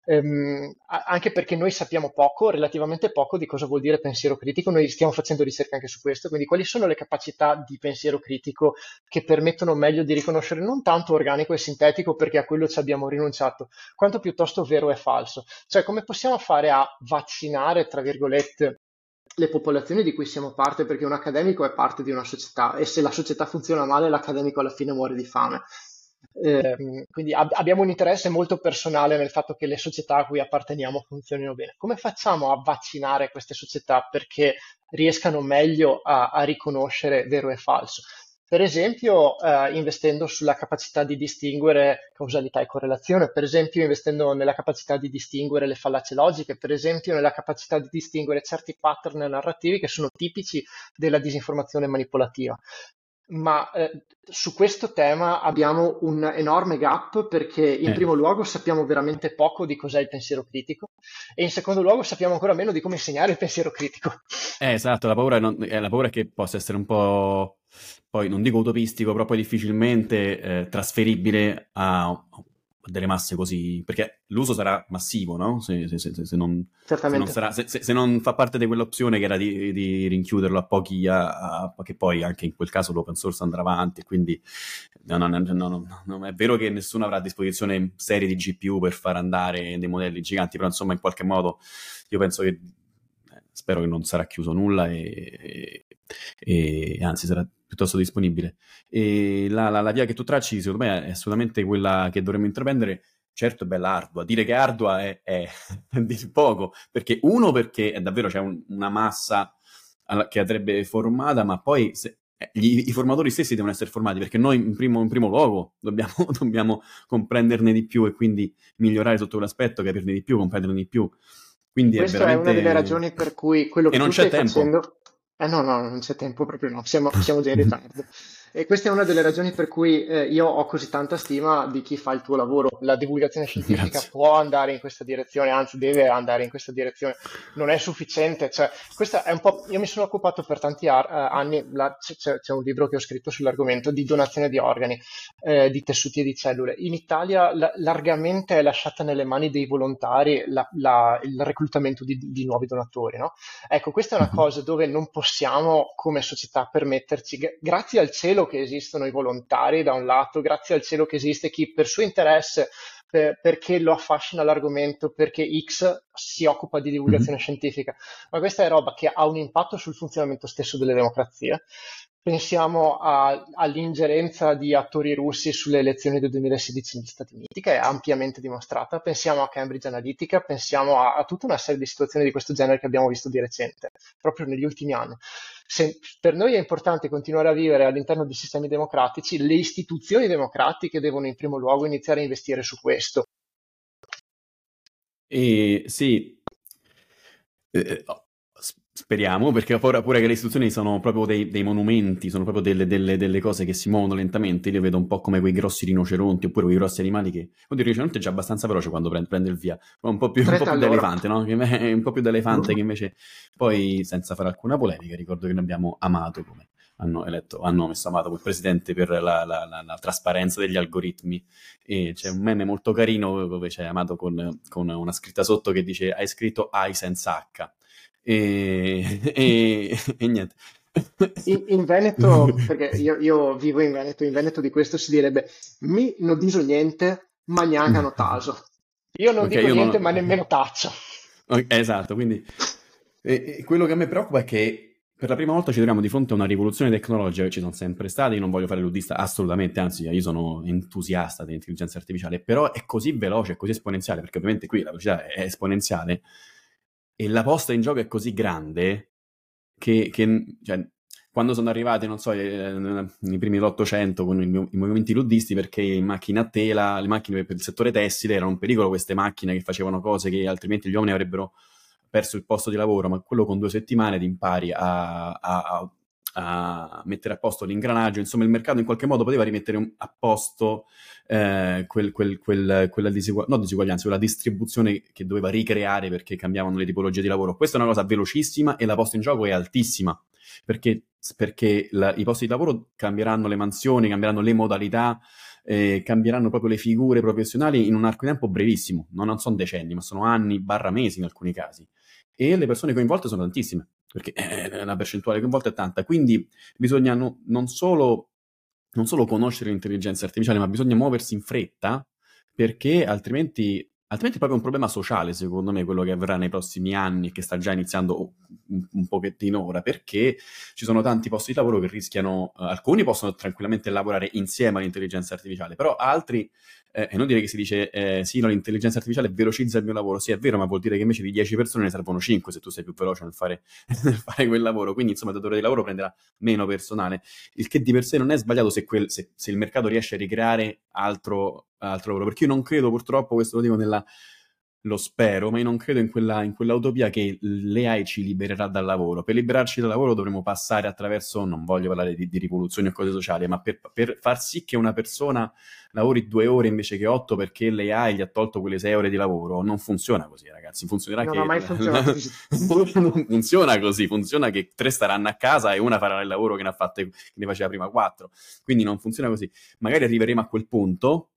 Anche perché noi sappiamo poco, relativamente poco, di cosa vuol dire pensiero critico. Noi stiamo facendo ricerca anche su questo, quindi quali sono le capacità di pensiero critico che permettono meglio di riconoscere non tanto organico e sintetico, perché a quello ci abbiamo rinunciato, quanto piuttosto vero e falso. Cioè, come possiamo fare a vaccinare, tra virgolette, le popolazioni di cui siamo parte, perché un accademico è parte di una società e se la società funziona male, l'accademico alla fine muore di fame. Quindi abbiamo un interesse molto personale nel fatto che le società a cui apparteniamo funzionino bene. Come facciamo a vaccinare queste società perché riescano meglio a riconoscere vero e falso? Per esempio, investendo sulla capacità di distinguere causalità e correlazione, per esempio, investendo nella capacità di distinguere le fallacie logiche, per esempio, nella capacità di distinguere certi pattern narrativi che sono tipici della disinformazione manipolativa. Ma su questo tema abbiamo un enorme gap perché in Eh, primo luogo sappiamo veramente poco di cos'è il pensiero critico e in secondo luogo sappiamo ancora meno di come insegnare il pensiero critico. esatto, la paura è che possa essere un po', poi non dico utopistico, però poi difficilmente trasferibile a delle masse così, perché l'uso sarà massivo, no? Se non Certamente. sarà, se non fa parte di quell'opzione che era di rinchiuderlo a pochi, che poi anche in quel caso l'open source andrà avanti, quindi non è vero che nessuno avrà a disposizione serie di GPU per far andare dei modelli giganti, però insomma in qualche modo io penso che spero che non sarà chiuso nulla e anzi sarà piuttosto disponibile. E la via che tu tracci, secondo me, è assolutamente quella che dovremmo intraprendere. Certo, è bella ardua. Dire che ardua è dir poco, perché uno, perché è davvero c'è una massa che andrebbe formata, ma poi i formatori stessi devono essere formati, perché noi in primo luogo dobbiamo comprenderne di più e quindi migliorare sotto quell'aspetto, capirne di più, comprenderne di più. Quindi è Questa è una delle veramente... ragioni per cui quello E che non tu c'è stai tempo. facendo. Eh no, no, non c'è tempo proprio no, siamo già in ritardo. E questa è una delle ragioni per cui io ho così tanta stima di chi fa il tuo lavoro. La divulgazione scientifica Grazie. può andare in questa direzione, anzi deve andare in questa direzione. Non è sufficiente, cioè, questa è un po'. Io mi sono occupato per tanti anni, c'è un libro che ho scritto sull'argomento di donazione di organi, di tessuti e di cellule. In Italia largamente è lasciata nelle mani dei volontari il reclutamento di nuovi donatori, no? Ecco, questa è una Mhm. cosa dove non possiamo come società permetterci, grazie al cielo che esistono i volontari da un lato, grazie al cielo che esiste chi per suo interesse, perché lo affascina l'argomento, perché X si occupa di divulgazione Mhm. scientifica, ma questa è roba che ha un impatto sul funzionamento stesso delle democrazie. Pensiamo all'ingerenza di attori russi sulle elezioni del 2016 negli Stati Uniti, che è ampiamente dimostrata. Pensiamo a Cambridge Analytica, pensiamo a tutta una serie di situazioni di questo genere che abbiamo visto di recente, proprio negli ultimi anni. Se per noi è importante continuare a vivere all'interno di sistemi democratici, le istituzioni democratiche devono in primo luogo iniziare a investire su questo. E sì, speriamo, perché ho paura pure che le istituzioni sono proprio dei monumenti, sono proprio delle cose che si muovono lentamente. Io le vedo un po' come quei grossi rinoceronti oppure quei grossi animali che... Oddio, il rinoceronte è già abbastanza veloce quando prende il via, ma un po' 30 più da all'ora. elefante, no? È un po' più da elefante che invece... Poi, senza fare alcuna polemica, ricordo che noi abbiamo amato come... Hanno messo Amato come presidente per la trasparenza degli algoritmi e c'è un meme molto carino dove c'è Amato con una scritta sotto che dice hai scritto AI senza H e niente. In Veneto, perché io vivo in Veneto di questo si direbbe mi non diso niente, ma neanche hanno taso. Io non Ok, dico io niente, ma non... nemmeno taccio. Esatto, quindi quello che a me preoccupa è che per la prima volta ci troviamo di fronte a una rivoluzione tecnologica che ci sono sempre stati, io non voglio fare l'udista assolutamente, anzi io sono entusiasta dell'intelligenza artificiale, però è così veloce, è così esponenziale, perché ovviamente qui la velocità è esponenziale e la posta in gioco è così grande cioè, quando sono arrivati, non so, nei primi dell'Ottocento con i movimenti luddisti, perché in macchine a tela, le macchine per il settore tessile erano un pericolo, queste macchine che facevano cose che altrimenti gli uomini avrebbero perso il posto di lavoro, ma quello con 2 settimane ti impari a mettere a posto l'ingranaggio, insomma il mercato in qualche modo poteva rimettere a posto quella no, disuguaglianza, quella distribuzione che doveva ricreare perché cambiavano le tipologie di lavoro. Questa è una cosa velocissima e la posta in gioco è altissima perché i posti di lavoro cambieranno le mansioni, cambieranno le modalità, cambieranno proprio le figure professionali in un arco di tempo brevissimo, non sono decenni, ma sono anni barra mesi in alcuni casi. E le persone coinvolte sono tantissime, perché la percentuale coinvolta è tanta, quindi bisogna non solo conoscere l'intelligenza artificiale, ma bisogna muoversi in fretta perché altrimenti è proprio un problema sociale, secondo me, quello che avverrà nei prossimi anni, che sta già iniziando un pochettino ora, perché ci sono tanti posti di lavoro che rischiano, alcuni possono tranquillamente lavorare insieme all'intelligenza artificiale, però altri, è inutile che si dice, sì, no, l'intelligenza artificiale velocizza il mio lavoro, sì è vero, ma vuol dire che invece di 10 persone ne servono 5 se tu sei più veloce nel fare, nel fare quel lavoro, quindi insomma il datore di lavoro prenderà meno personale, il che di per sé non è sbagliato se il mercato riesce a ricreare altro lavoro, perché io non credo purtroppo, questo lo dico lo spero, ma io non credo in quell'utopia che l'AI ci libererà dal lavoro. Per liberarci dal lavoro dovremo passare attraverso, non voglio parlare di rivoluzioni o cose sociali, ma per far sì che una persona lavori 2 ore invece che 8 perché l'AI gli ha tolto quelle 6 ore di lavoro. Non funziona così, ragazzi. Funzionerà Non ha che mai funzionato così. non funziona così. Funziona che 3 staranno a casa e una farà il lavoro che ne faceva prima 4. Quindi non funziona così. Magari arriveremo a quel punto,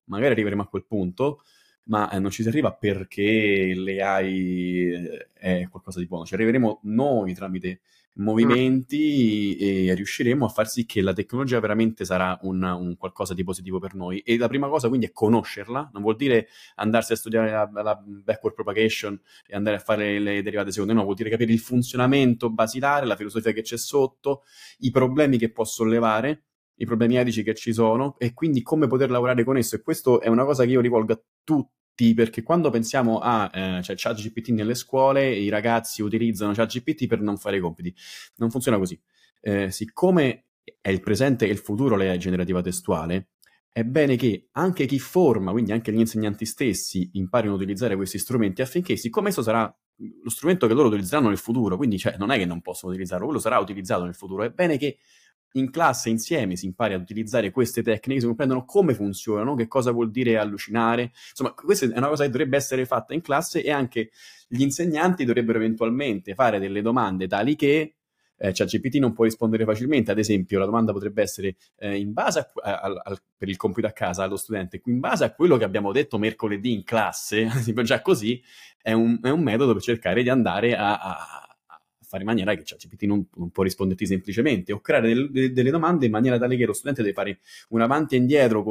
ma non ci si arriva perché l'AI è qualcosa di buono. Ci arriveremo noi tramite Ma movimenti e riusciremo a far sì che la tecnologia veramente sarà un qualcosa di positivo per noi. E la prima cosa quindi è conoscerla, non vuol dire andarsi a studiare la backward propagation e andare a fare le derivate seconde, no, vuol dire capire il funzionamento basilare, la filosofia che c'è sotto, i problemi che può sollevare, i problemi etici che ci sono e quindi come poter lavorare con esso. E questo è una cosa che io rivolgo a tutti, perché quando pensiamo a cioè ChatGPT nelle scuole, i ragazzi utilizzano ChatGPT per non fare i compiti. Non funziona così. Siccome è il presente e il futuro l'AI generativa testuale, è bene che anche chi forma, quindi anche gli insegnanti stessi, imparino a utilizzare questi strumenti affinché, siccome esso sarà lo strumento che loro utilizzeranno nel futuro, quindi cioè, non è che non possono utilizzarlo, quello sarà utilizzato nel futuro, è bene che in classe insieme si impari ad utilizzare queste tecniche, si comprendono come funzionano, che cosa vuol dire allucinare. Insomma, questa è una cosa che dovrebbe essere fatta in classe e anche gli insegnanti dovrebbero eventualmente fare delle domande tali che ChatGPT non può rispondere facilmente. Ad esempio, la domanda potrebbe essere in base per il compito a casa allo studente, in base a quello che abbiamo detto mercoledì in classe, già così è un metodo per cercare di andare a fare in maniera che ChatGPT non può risponderti semplicemente, o creare delle domande in maniera tale che lo studente deve fare un avanti e indietro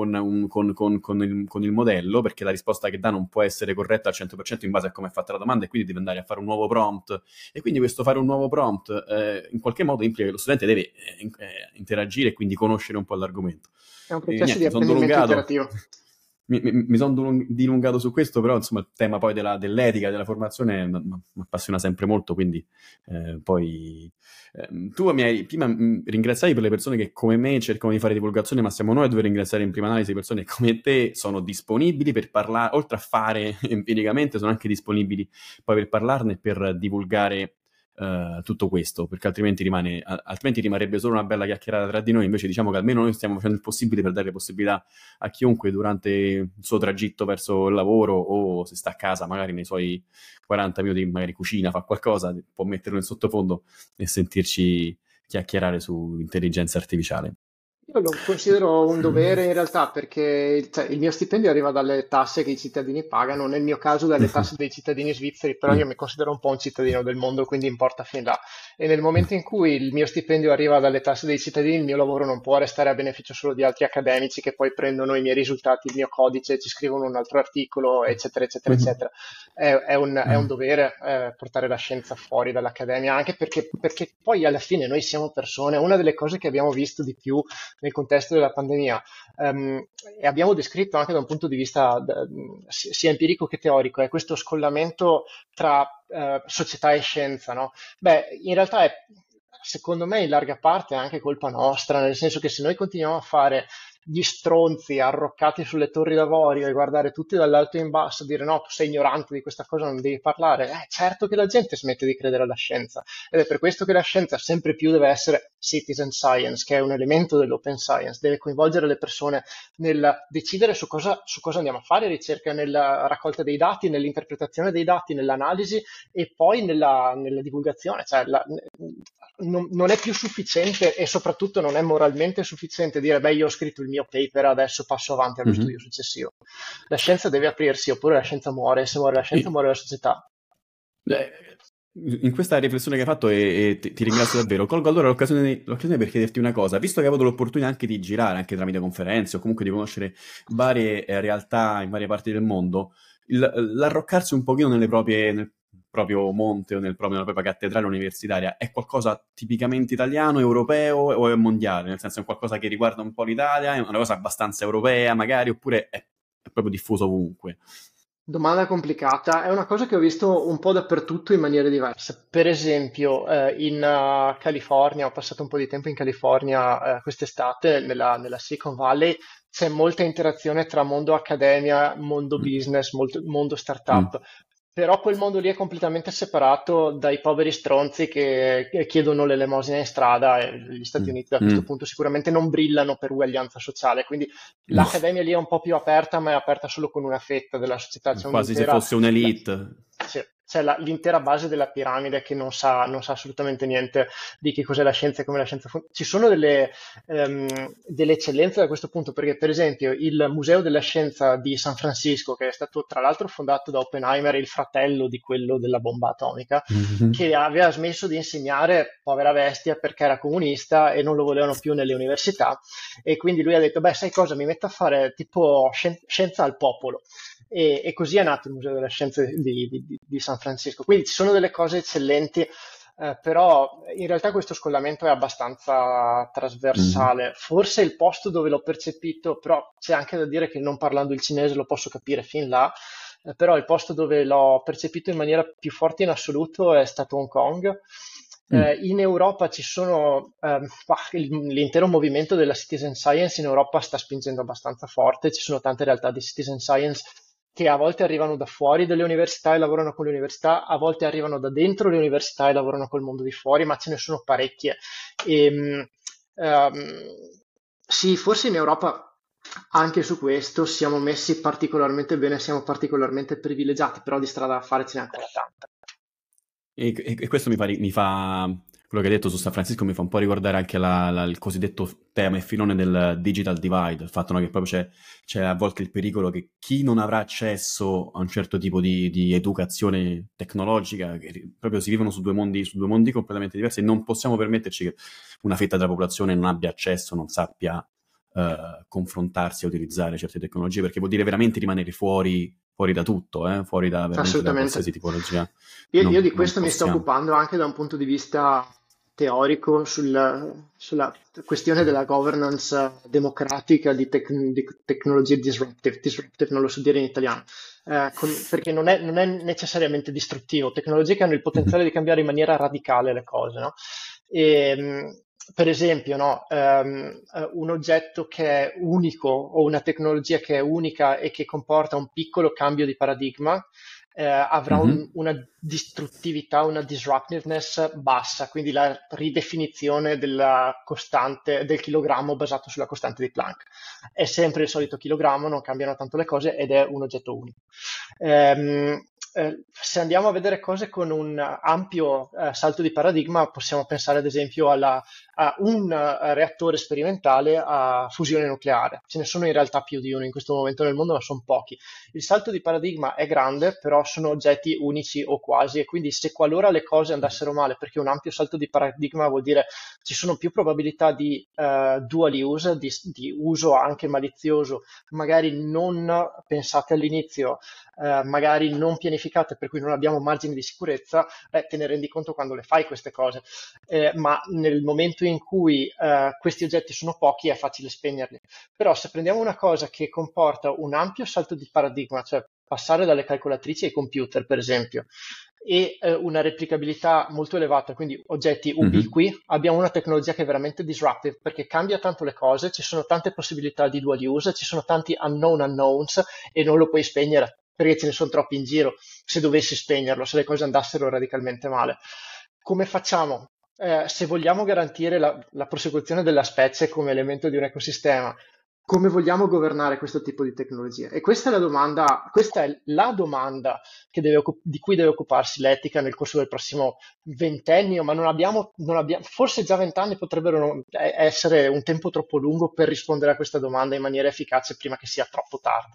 con il modello, perché la risposta che dà non può essere corretta al 100% in base a come è fatta la domanda, e quindi deve andare a fare un nuovo prompt. E quindi questo fare un nuovo prompt in qualche modo implica che lo studente deve interagire e quindi conoscere un po' l'argomento. è un E processo di niente, mi sono apprendimento dilungato. iterativo. Mi sono dilungato su questo, però insomma il tema poi dell'etica, della formazione mi appassiona sempre molto, quindi poi tu prima ringraziavi per le persone che come me cercano di fare divulgazione, ma siamo noi a dover ringraziare in prima analisi persone che come te sono disponibili per parlare, oltre a fare empiricamente, sono anche disponibili poi per parlarne e per divulgare tutto questo, perché altrimenti rimarrebbe solo una bella chiacchierata tra di noi. Invece diciamo che almeno noi stiamo facendo il possibile per dare possibilità a chiunque durante il suo tragitto verso il lavoro o se sta a casa magari nei suoi 40 minuti magari cucina, fa qualcosa, può metterlo in sottofondo e sentirci chiacchierare su intelligenza artificiale. Io lo considero un dovere in realtà perché cioè, il mio stipendio arriva dalle tasse che i cittadini pagano, nel mio caso dalle tasse dei cittadini svizzeri, però io mi considero un po' un cittadino del mondo, quindi importa fin là. E nel momento in cui il mio stipendio arriva dalle tasse dei cittadini, il mio lavoro non può restare a beneficio solo di altri accademici che poi prendono i miei risultati, il mio codice, ci scrivono un altro articolo, eccetera, eccetera, eccetera. È un dovere portare la scienza fuori dall'accademia, anche perché poi alla fine noi siamo persone. Una delle cose che abbiamo visto di più nel contesto della pandemia, e abbiamo descritto anche da un punto di vista sia empirico che teorico, è questo scollamento tra società e scienza, no? Beh, in realtà secondo me in larga parte è anche colpa nostra, nel senso che se noi continuiamo a fare gli stronzi arroccati sulle torri d'avorio e guardare tutti dall'alto in basso, dire no, tu sei ignorante di questa cosa, non devi parlare, certo che la gente smette di credere alla scienza. Ed è per questo che la scienza sempre più deve essere citizen science, che è un elemento dell'open science, deve coinvolgere le persone nel decidere su cosa andiamo a fare ricerca, nella raccolta dei dati, nell'interpretazione dei dati, nell'analisi e poi nella divulgazione. Cioè, non è più sufficiente e soprattutto non è moralmente sufficiente dire beh io ho scritto il mio paper, adesso passo avanti allo studio successivo. La scienza deve aprirsi oppure la scienza muore, se muore la scienza muore la società. In questa riflessione che hai fatto e ti ringrazio davvero, colgo allora l'occasione per chiederti una cosa, visto che hai avuto l'opportunità anche di girare anche tramite conferenze o comunque di conoscere varie realtà in varie parti del mondo, l'arroccarsi un pochino nel proprio monte o nella propria cattedrale universitaria è qualcosa tipicamente italiano, europeo o è mondiale? Nel senso è qualcosa che riguarda un po' l'Italia, è una cosa abbastanza europea magari, oppure è proprio diffuso ovunque? Domanda complicata, è una cosa che ho visto un po' dappertutto in maniere diverse. Per esempio, in California, ho passato un po' di tempo in California quest'estate, nella Silicon Valley, c'è molta interazione tra mondo accademia, mondo Mm. business, mondo Mm. startup. Però quel mondo lì è completamente separato dai poveri stronzi che chiedono l'elemosina in strada e gli Stati Mm. Uniti da questo Mm. punto sicuramente non brillano per uguaglianza sociale, quindi No, l'accademia lì è un po' più aperta, ma è aperta solo con una fetta della società. C'è quasi se fosse un'elite. l'intera base della piramide che non sa assolutamente niente di che cos'è la scienza e come la scienza funziona. Ci sono delle eccellenze da questo punto, perché per esempio il Museo della Scienza di San Francisco, che è stato tra l'altro fondato da Oppenheimer, il fratello di quello della bomba atomica, Mhm. che aveva smesso di insegnare, povera bestia, perché era comunista e non lo volevano più nelle università. E quindi lui ha detto, beh, sai cosa, mi metto a fare tipo scienza al popolo. E così è nato il Museo della Scienza di San Francisco. Quindi ci sono delle cose eccellenti, però in realtà questo scollamento è abbastanza Mhm. trasversale. Forse il posto dove l'ho percepito, però c'è anche da dire che non parlando il cinese lo posso capire fin là, però il posto dove l'ho percepito in maniera più forte in assoluto è stato Hong Kong. Mm. In Europa l'intero movimento della citizen science in Europa sta spingendo abbastanza forte, ci sono tante realtà di citizen science che a volte arrivano da fuori delle università e lavorano con le università, a volte arrivano da dentro le università e lavorano col mondo di fuori, ma ce ne sono parecchie. E, sì, forse in Europa anche su questo siamo messi particolarmente bene, siamo particolarmente privilegiati, però di strada da fare ce n'è ancora tanta. E questo quello che hai detto su San Francisco mi fa un po' ricordare anche il cosiddetto tema e filone del digital divide, il fatto, no, che proprio c'è a volte il pericolo che chi non avrà accesso a un certo tipo di educazione tecnologica, che proprio si vivono su due mondi completamente diversi, e non possiamo permetterci che una fetta della popolazione non abbia accesso, non sappia confrontarsi e utilizzare certe tecnologie, perché vuol dire veramente rimanere fuori da tutto, fuori veramente da qualsiasi Assolutamente. tipologia. Io di Non questo mi sto possiamo. occupando anche da un punto di vista teorico sulla questione della governance democratica di tecnologie disruptive. Disruptive non lo so dire in italiano, perché non è necessariamente distruttivo. Tecnologie che hanno il Mhm. potenziale di cambiare in maniera radicale le cose, no? E, per esempio, no, un oggetto che è unico o una tecnologia che è unica e che comporta un piccolo cambio di paradigma, avrà Mhm. una distruttività, una disruptiveness bassa, quindi la ridefinizione della costante del chilogrammo basato sulla costante di Planck. È sempre il solito chilogrammo, non cambiano tanto le cose ed è un oggetto unico. Se andiamo a vedere cose con un ampio salto di paradigma, possiamo pensare ad esempio un reattore sperimentale a fusione nucleare. Ce ne sono in realtà più di uno in questo momento nel mondo, ma sono pochi. Il salto di paradigma è grande, però sono oggetti unici o quasi, e quindi se qualora le cose andassero male, perché un ampio salto di paradigma vuol dire ci sono più probabilità di dual use, di uso anche malizioso, magari non pensate all'inizio, magari non pianificate, per cui non abbiamo margini di sicurezza, te ne rendi conto quando le fai queste cose. Ma nel momento in cui questi oggetti sono pochi è facile spegnerli. Però se prendiamo una cosa che comporta un ampio salto di paradigma, cioè passare dalle calcolatrici ai computer, per esempio, e una replicabilità molto elevata, quindi oggetti Mhm. ubiqui, abbiamo una tecnologia che è veramente disruptive perché cambia tanto le cose, ci sono tante possibilità di dual use, ci sono tanti unknown unknowns e non lo puoi spegnere perché ce ne sono troppi in giro se dovessi spegnerlo, se le cose andassero radicalmente male. Come facciamo? Se vogliamo garantire la prosecuzione della specie come elemento di un ecosistema, come vogliamo governare questo tipo di tecnologie? E questa è la domanda di cui deve occuparsi l'etica nel corso del prossimo ventennio, ma forse già 20 anni potrebbero essere un tempo troppo lungo per rispondere a questa domanda in maniera efficace prima che sia troppo tardi.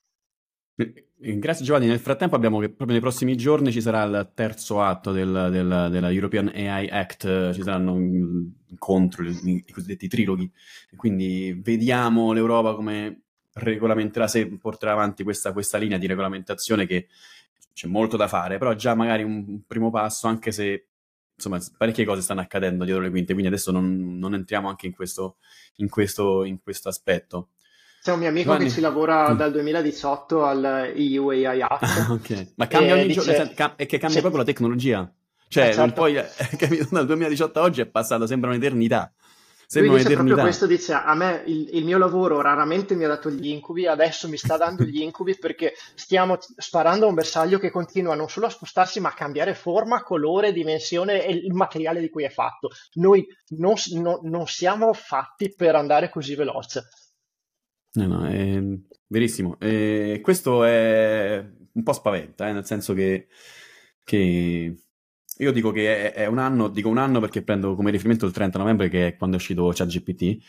Grazie Giovanni, nel frattempo abbiamo che proprio nei prossimi giorni ci sarà il terzo atto della European AI Act, ci saranno incontri, i cosiddetti triloghi, e quindi vediamo l'Europa come regolamenterà, se porterà avanti questa linea di regolamentazione, che c'è molto da fare, però già magari un primo passo, anche se insomma parecchie cose stanno accadendo dietro le quinte, quindi adesso non entriamo anche in questo aspetto. C'è un mio amico che Giovanni? ci lavora dal 2018 al EU AI Act Ok, ma cambia e ogni giorno, dice, è che cambia sì, proprio la tecnologia. Cioè, non certo. puoi, capito, dal 2018 a oggi è passato, sembra un'eternità. Lui Sembra dice proprio un'eternità. questo, dice a me il mio lavoro raramente mi ha dato gli incubi, adesso mi sta dando gli incubi perché stiamo sparando a un bersaglio che continua non solo a spostarsi ma a cambiare forma, colore, dimensione e il materiale di cui è fatto. Noi non siamo fatti per andare così veloce. No, no, è verissimo. E questo è un po' spaventa, nel senso che io dico che è un anno, dico un anno perché prendo come riferimento il 30 novembre, che è quando è uscito ChatGPT.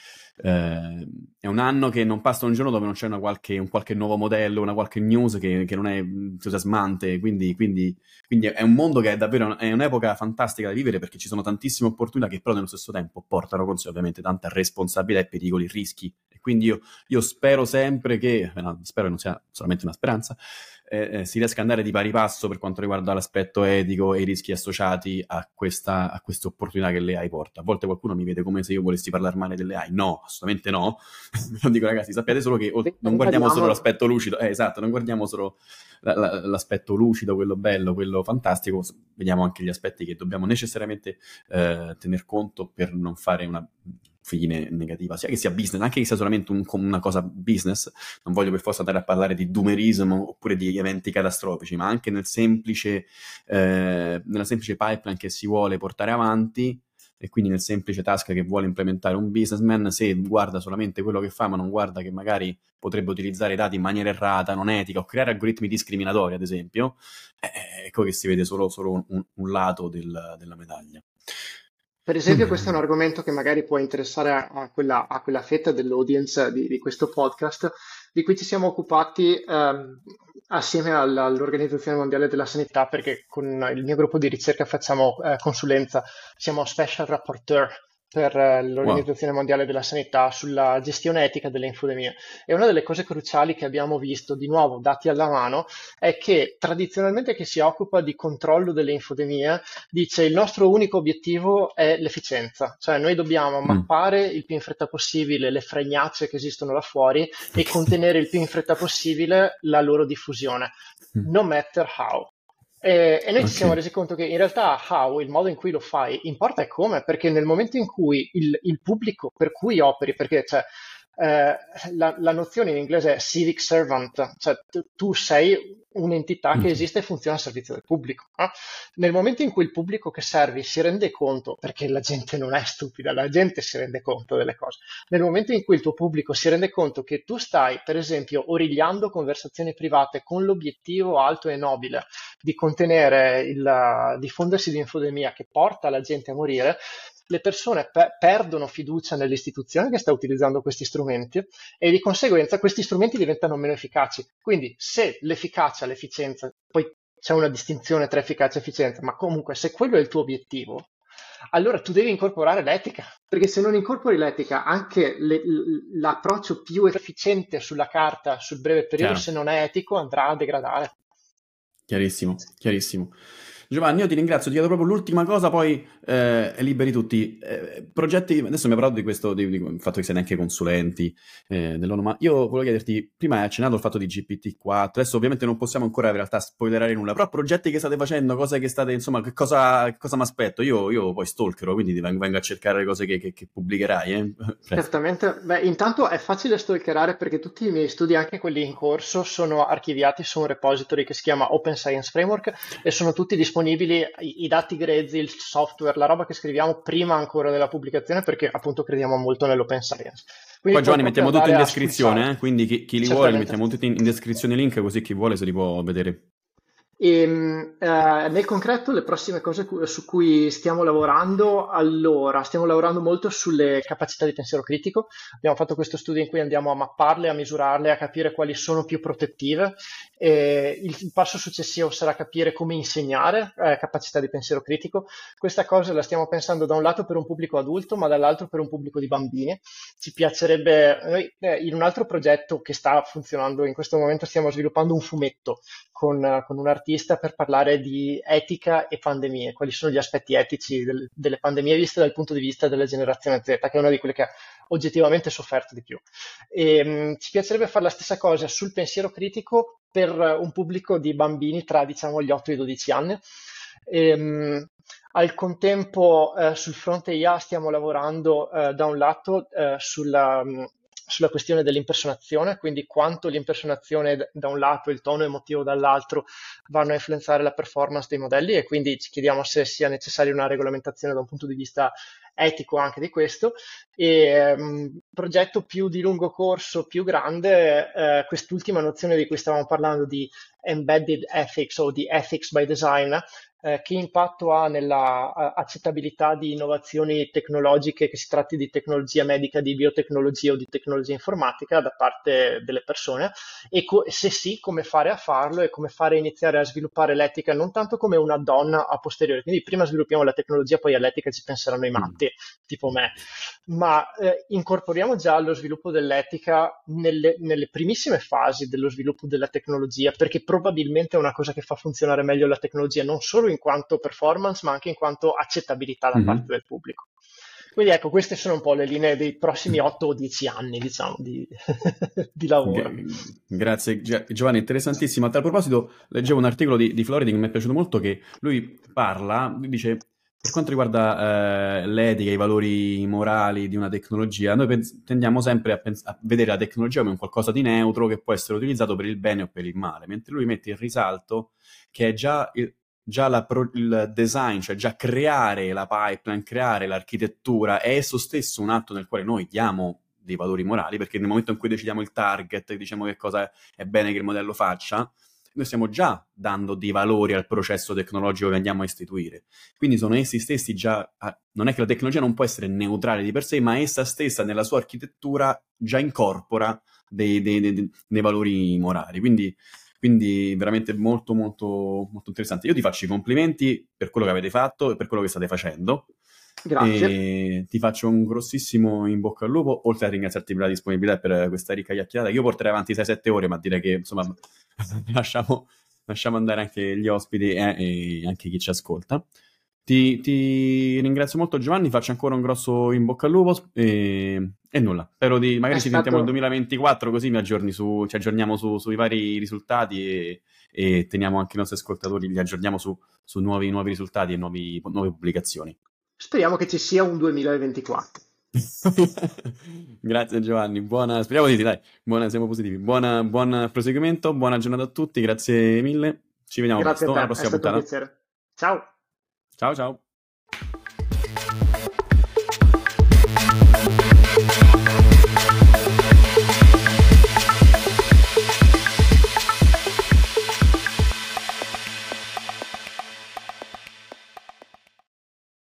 È un anno che non passa un giorno dove non c'è un qualche nuovo modello, una qualche news che non è entusiasmante, quindi è un mondo che è davvero, è un'epoca fantastica da vivere, perché ci sono tantissime opportunità che però nello stesso tempo portano con sé ovviamente tanta responsabilità e pericoli, rischi. E quindi io spero sempre che, no, spero che non sia solamente una speranza, si riesca ad andare di pari passo per quanto riguarda l'aspetto etico e i rischi associati a queste opportunità che l'AI porta. A volte qualcuno mi vede come se io volessi parlare male delle AI. No, assolutamente no. Lo dico, ragazzi, sappiate solo che non guardiamo solo Ribadiamolo. l'aspetto lucido, esatto, non guardiamo solo l'aspetto lucido, quello bello, quello fantastico, vediamo anche gli aspetti che dobbiamo necessariamente tener conto per non fare una fine negativa, sia che sia business, anche che sia solamente una cosa business. Non voglio per forza andare a parlare di doomerismo oppure di eventi catastrofici, ma anche nella semplice pipeline che si vuole portare avanti, e quindi nel semplice task che vuole implementare un businessman. Se guarda solamente quello che fa, ma non guarda che magari potrebbe utilizzare i dati in maniera errata, non etica, o creare algoritmi discriminatori, ad esempio, ecco che si vede solo un lato della medaglia. Per esempio, questo è un argomento che magari può interessare a quella fetta dell'audience di questo podcast, di cui ci siamo occupati assieme all'Organizzazione Mondiale della Sanità, perché con il mio gruppo di ricerca facciamo consulenza, siamo special rapporteur per Wow. l'Organizzazione Mondiale della Sanità sulla gestione etica delle infodemie. E una delle cose cruciali che abbiamo visto, di nuovo, dati alla mano, è che tradizionalmente chi si occupa di controllo delle infodemie dice il nostro unico obiettivo è l'efficienza, cioè noi dobbiamo Mm. mappare il più in fretta possibile le fregnacce che esistono là fuori e Ok. contenere il più in fretta possibile la loro diffusione, Mm. no matter how. E noi ci Ok. siamo resi conto che in realtà how, il modo in cui lo fai, importa è come, perché nel momento in cui il pubblico per cui operi, perché cioè, eh, la nozione in inglese è civic servant, cioè tu sei un'entità che Mhm. esiste e funziona a servizio del pubblico. Nel momento in cui il pubblico che servi si rende conto, perché la gente non è stupida, la gente si rende conto delle cose, nel momento in cui il tuo pubblico si rende conto che tu stai, per esempio, origliando conversazioni private con l'obiettivo alto e nobile di contenere il diffondersi di infodemia che porta la gente a morire, le persone perdono fiducia nell'istituzione che sta utilizzando questi strumenti e di conseguenza questi strumenti diventano meno efficaci. Quindi se l'efficacia, l'efficienza, poi c'è una distinzione tra efficacia e efficienza, ma comunque se quello è il tuo obiettivo, allora tu devi incorporare l'etica, perché se non incorpori l'etica, anche l'approccio più efficiente sulla carta, sul breve periodo, Chiaro. se non è etico, andrà a degradare. Chiarissimo, chiarissimo. Giovanni, io ti ringrazio, ti chiedo proprio l'ultima cosa, poi liberi tutti. Progetti, adesso mi hai parlato di questo, di fatto che siete anche consulenti dell'ONU, ma io volevo chiederti, prima hai accennato al fatto di GPT-4, adesso ovviamente non possiamo ancora in realtà spoilerare nulla, però progetti che state facendo, cose che state, insomma, che cosa mi aspetto? Io poi stalkerò, quindi vengo a cercare le cose che pubblicherai, presto. Certamente, beh, intanto è facile stalkerare perché tutti i miei studi, anche quelli in corso, sono archiviati su un repository che si chiama Open Science Framework e sono tutti disponibili i dati grezzi, il software, la roba che scriviamo prima ancora della pubblicazione perché appunto crediamo molto nell'open science. Quindi Poi puoi Giovanni proprio mettiamo tutto in andare a spulciare. descrizione, quindi chi li vuole li Certamente. mettiamo tutti in descrizione link così chi vuole se li può vedere. Nel concreto, le prossime cose su cui stiamo lavorando, allora, stiamo lavorando molto sulle capacità di pensiero critico. Abbiamo fatto questo studio in cui andiamo a mapparle, a misurarle, a capire quali sono più protettive. Il passo successivo sarà capire come insegnare capacità di pensiero critico. Questa cosa la stiamo pensando da un lato per un pubblico adulto, ma dall'altro per un pubblico di bambini. Ci piacerebbe, noi in un altro progetto che sta funzionando in questo momento stiamo sviluppando un fumetto con un artista per parlare di etica e pandemie, quali sono gli aspetti etici delle pandemie viste dal punto di vista della generazione Z, che è una di quelle che ha oggettivamente sofferto di più. Ci piacerebbe fare la stessa cosa sul pensiero critico per un pubblico di bambini tra diciamo gli 8 e i 12 anni. Al contempo sul fronte IA stiamo lavorando da un lato sulla questione dell'impersonazione, quindi quanto l'impersonazione da un lato e il tono emotivo dall'altro vanno a influenzare la performance dei modelli e quindi ci chiediamo se sia necessaria una regolamentazione da un punto di vista etico anche di questo. E progetto più di lungo corso, più grande, quest'ultima nozione di cui stavamo parlando di embedded ethics o di ethics by design, che impatto ha nella accettabilità di innovazioni tecnologiche, che si tratti di tecnologia medica, di biotecnologia o di tecnologia informatica da parte delle persone e se sì, come fare a farlo e come fare a iniziare a sviluppare l'etica non tanto come una donna a posteriori, quindi prima sviluppiamo la tecnologia, poi all'etica ci penseranno i Mm. matti, tipo me, ma incorporiamo già lo sviluppo dell'etica nelle primissime fasi dello sviluppo della tecnologia, perché probabilmente è una cosa che fa funzionare meglio la tecnologia, non solo in quanto performance, ma anche in quanto accettabilità da parte Mhm. del pubblico. Quindi ecco, queste sono un po' le linee dei prossimi 8 o 10 anni, diciamo, di lavoro. Grazie Giovanni, interessantissimo. A tal proposito, leggevo un articolo di Floridi che mi è piaciuto molto, che lui dice, per quanto riguarda l'etica, i valori morali di una tecnologia, noi tendiamo sempre a vedere la tecnologia come un qualcosa di neutro che può essere utilizzato per il bene o per il male, mentre lui mette in risalto che è il design, cioè già creare la pipeline, creare l'architettura, è esso stesso un atto nel quale noi diamo dei valori morali, perché nel momento in cui decidiamo il target, diciamo che cosa è bene che il modello faccia, noi stiamo già dando dei valori al processo tecnologico che andiamo a istituire. Quindi sono essi stessi già... non è che la tecnologia non può essere neutrale di per sé, ma essa stessa nella sua architettura già incorpora dei valori morali. Quindi veramente molto, molto, molto interessante. Io ti faccio i complimenti per quello che avete fatto e per quello che state facendo. Grazie. E ti faccio un grossissimo in bocca al lupo, oltre a ringraziarti per la disponibilità e per questa ricca chiacchierata. Io porterei avanti 6-7 ore, ma direi che insomma lasciamo andare anche gli ospiti e anche chi ci ascolta. Ti ringrazio molto Giovanni, faccio ancora un grosso in bocca al lupo e nulla, spero È magari ci sentiamo nel stato 2024 così ci aggiorniamo sui vari risultati e teniamo anche i nostri ascoltatori, li aggiorniamo su nuovi risultati e nuove pubblicazioni. Speriamo che ci sia un 2024. Grazie Giovanni, speriamo di sì, dai, siamo positivi. Buon proseguimento, buona giornata a tutti, grazie mille, ci vediamo Grazie a presto, alla te, è prossima stato un puntata. piacere. Ciao. Ciao ciao.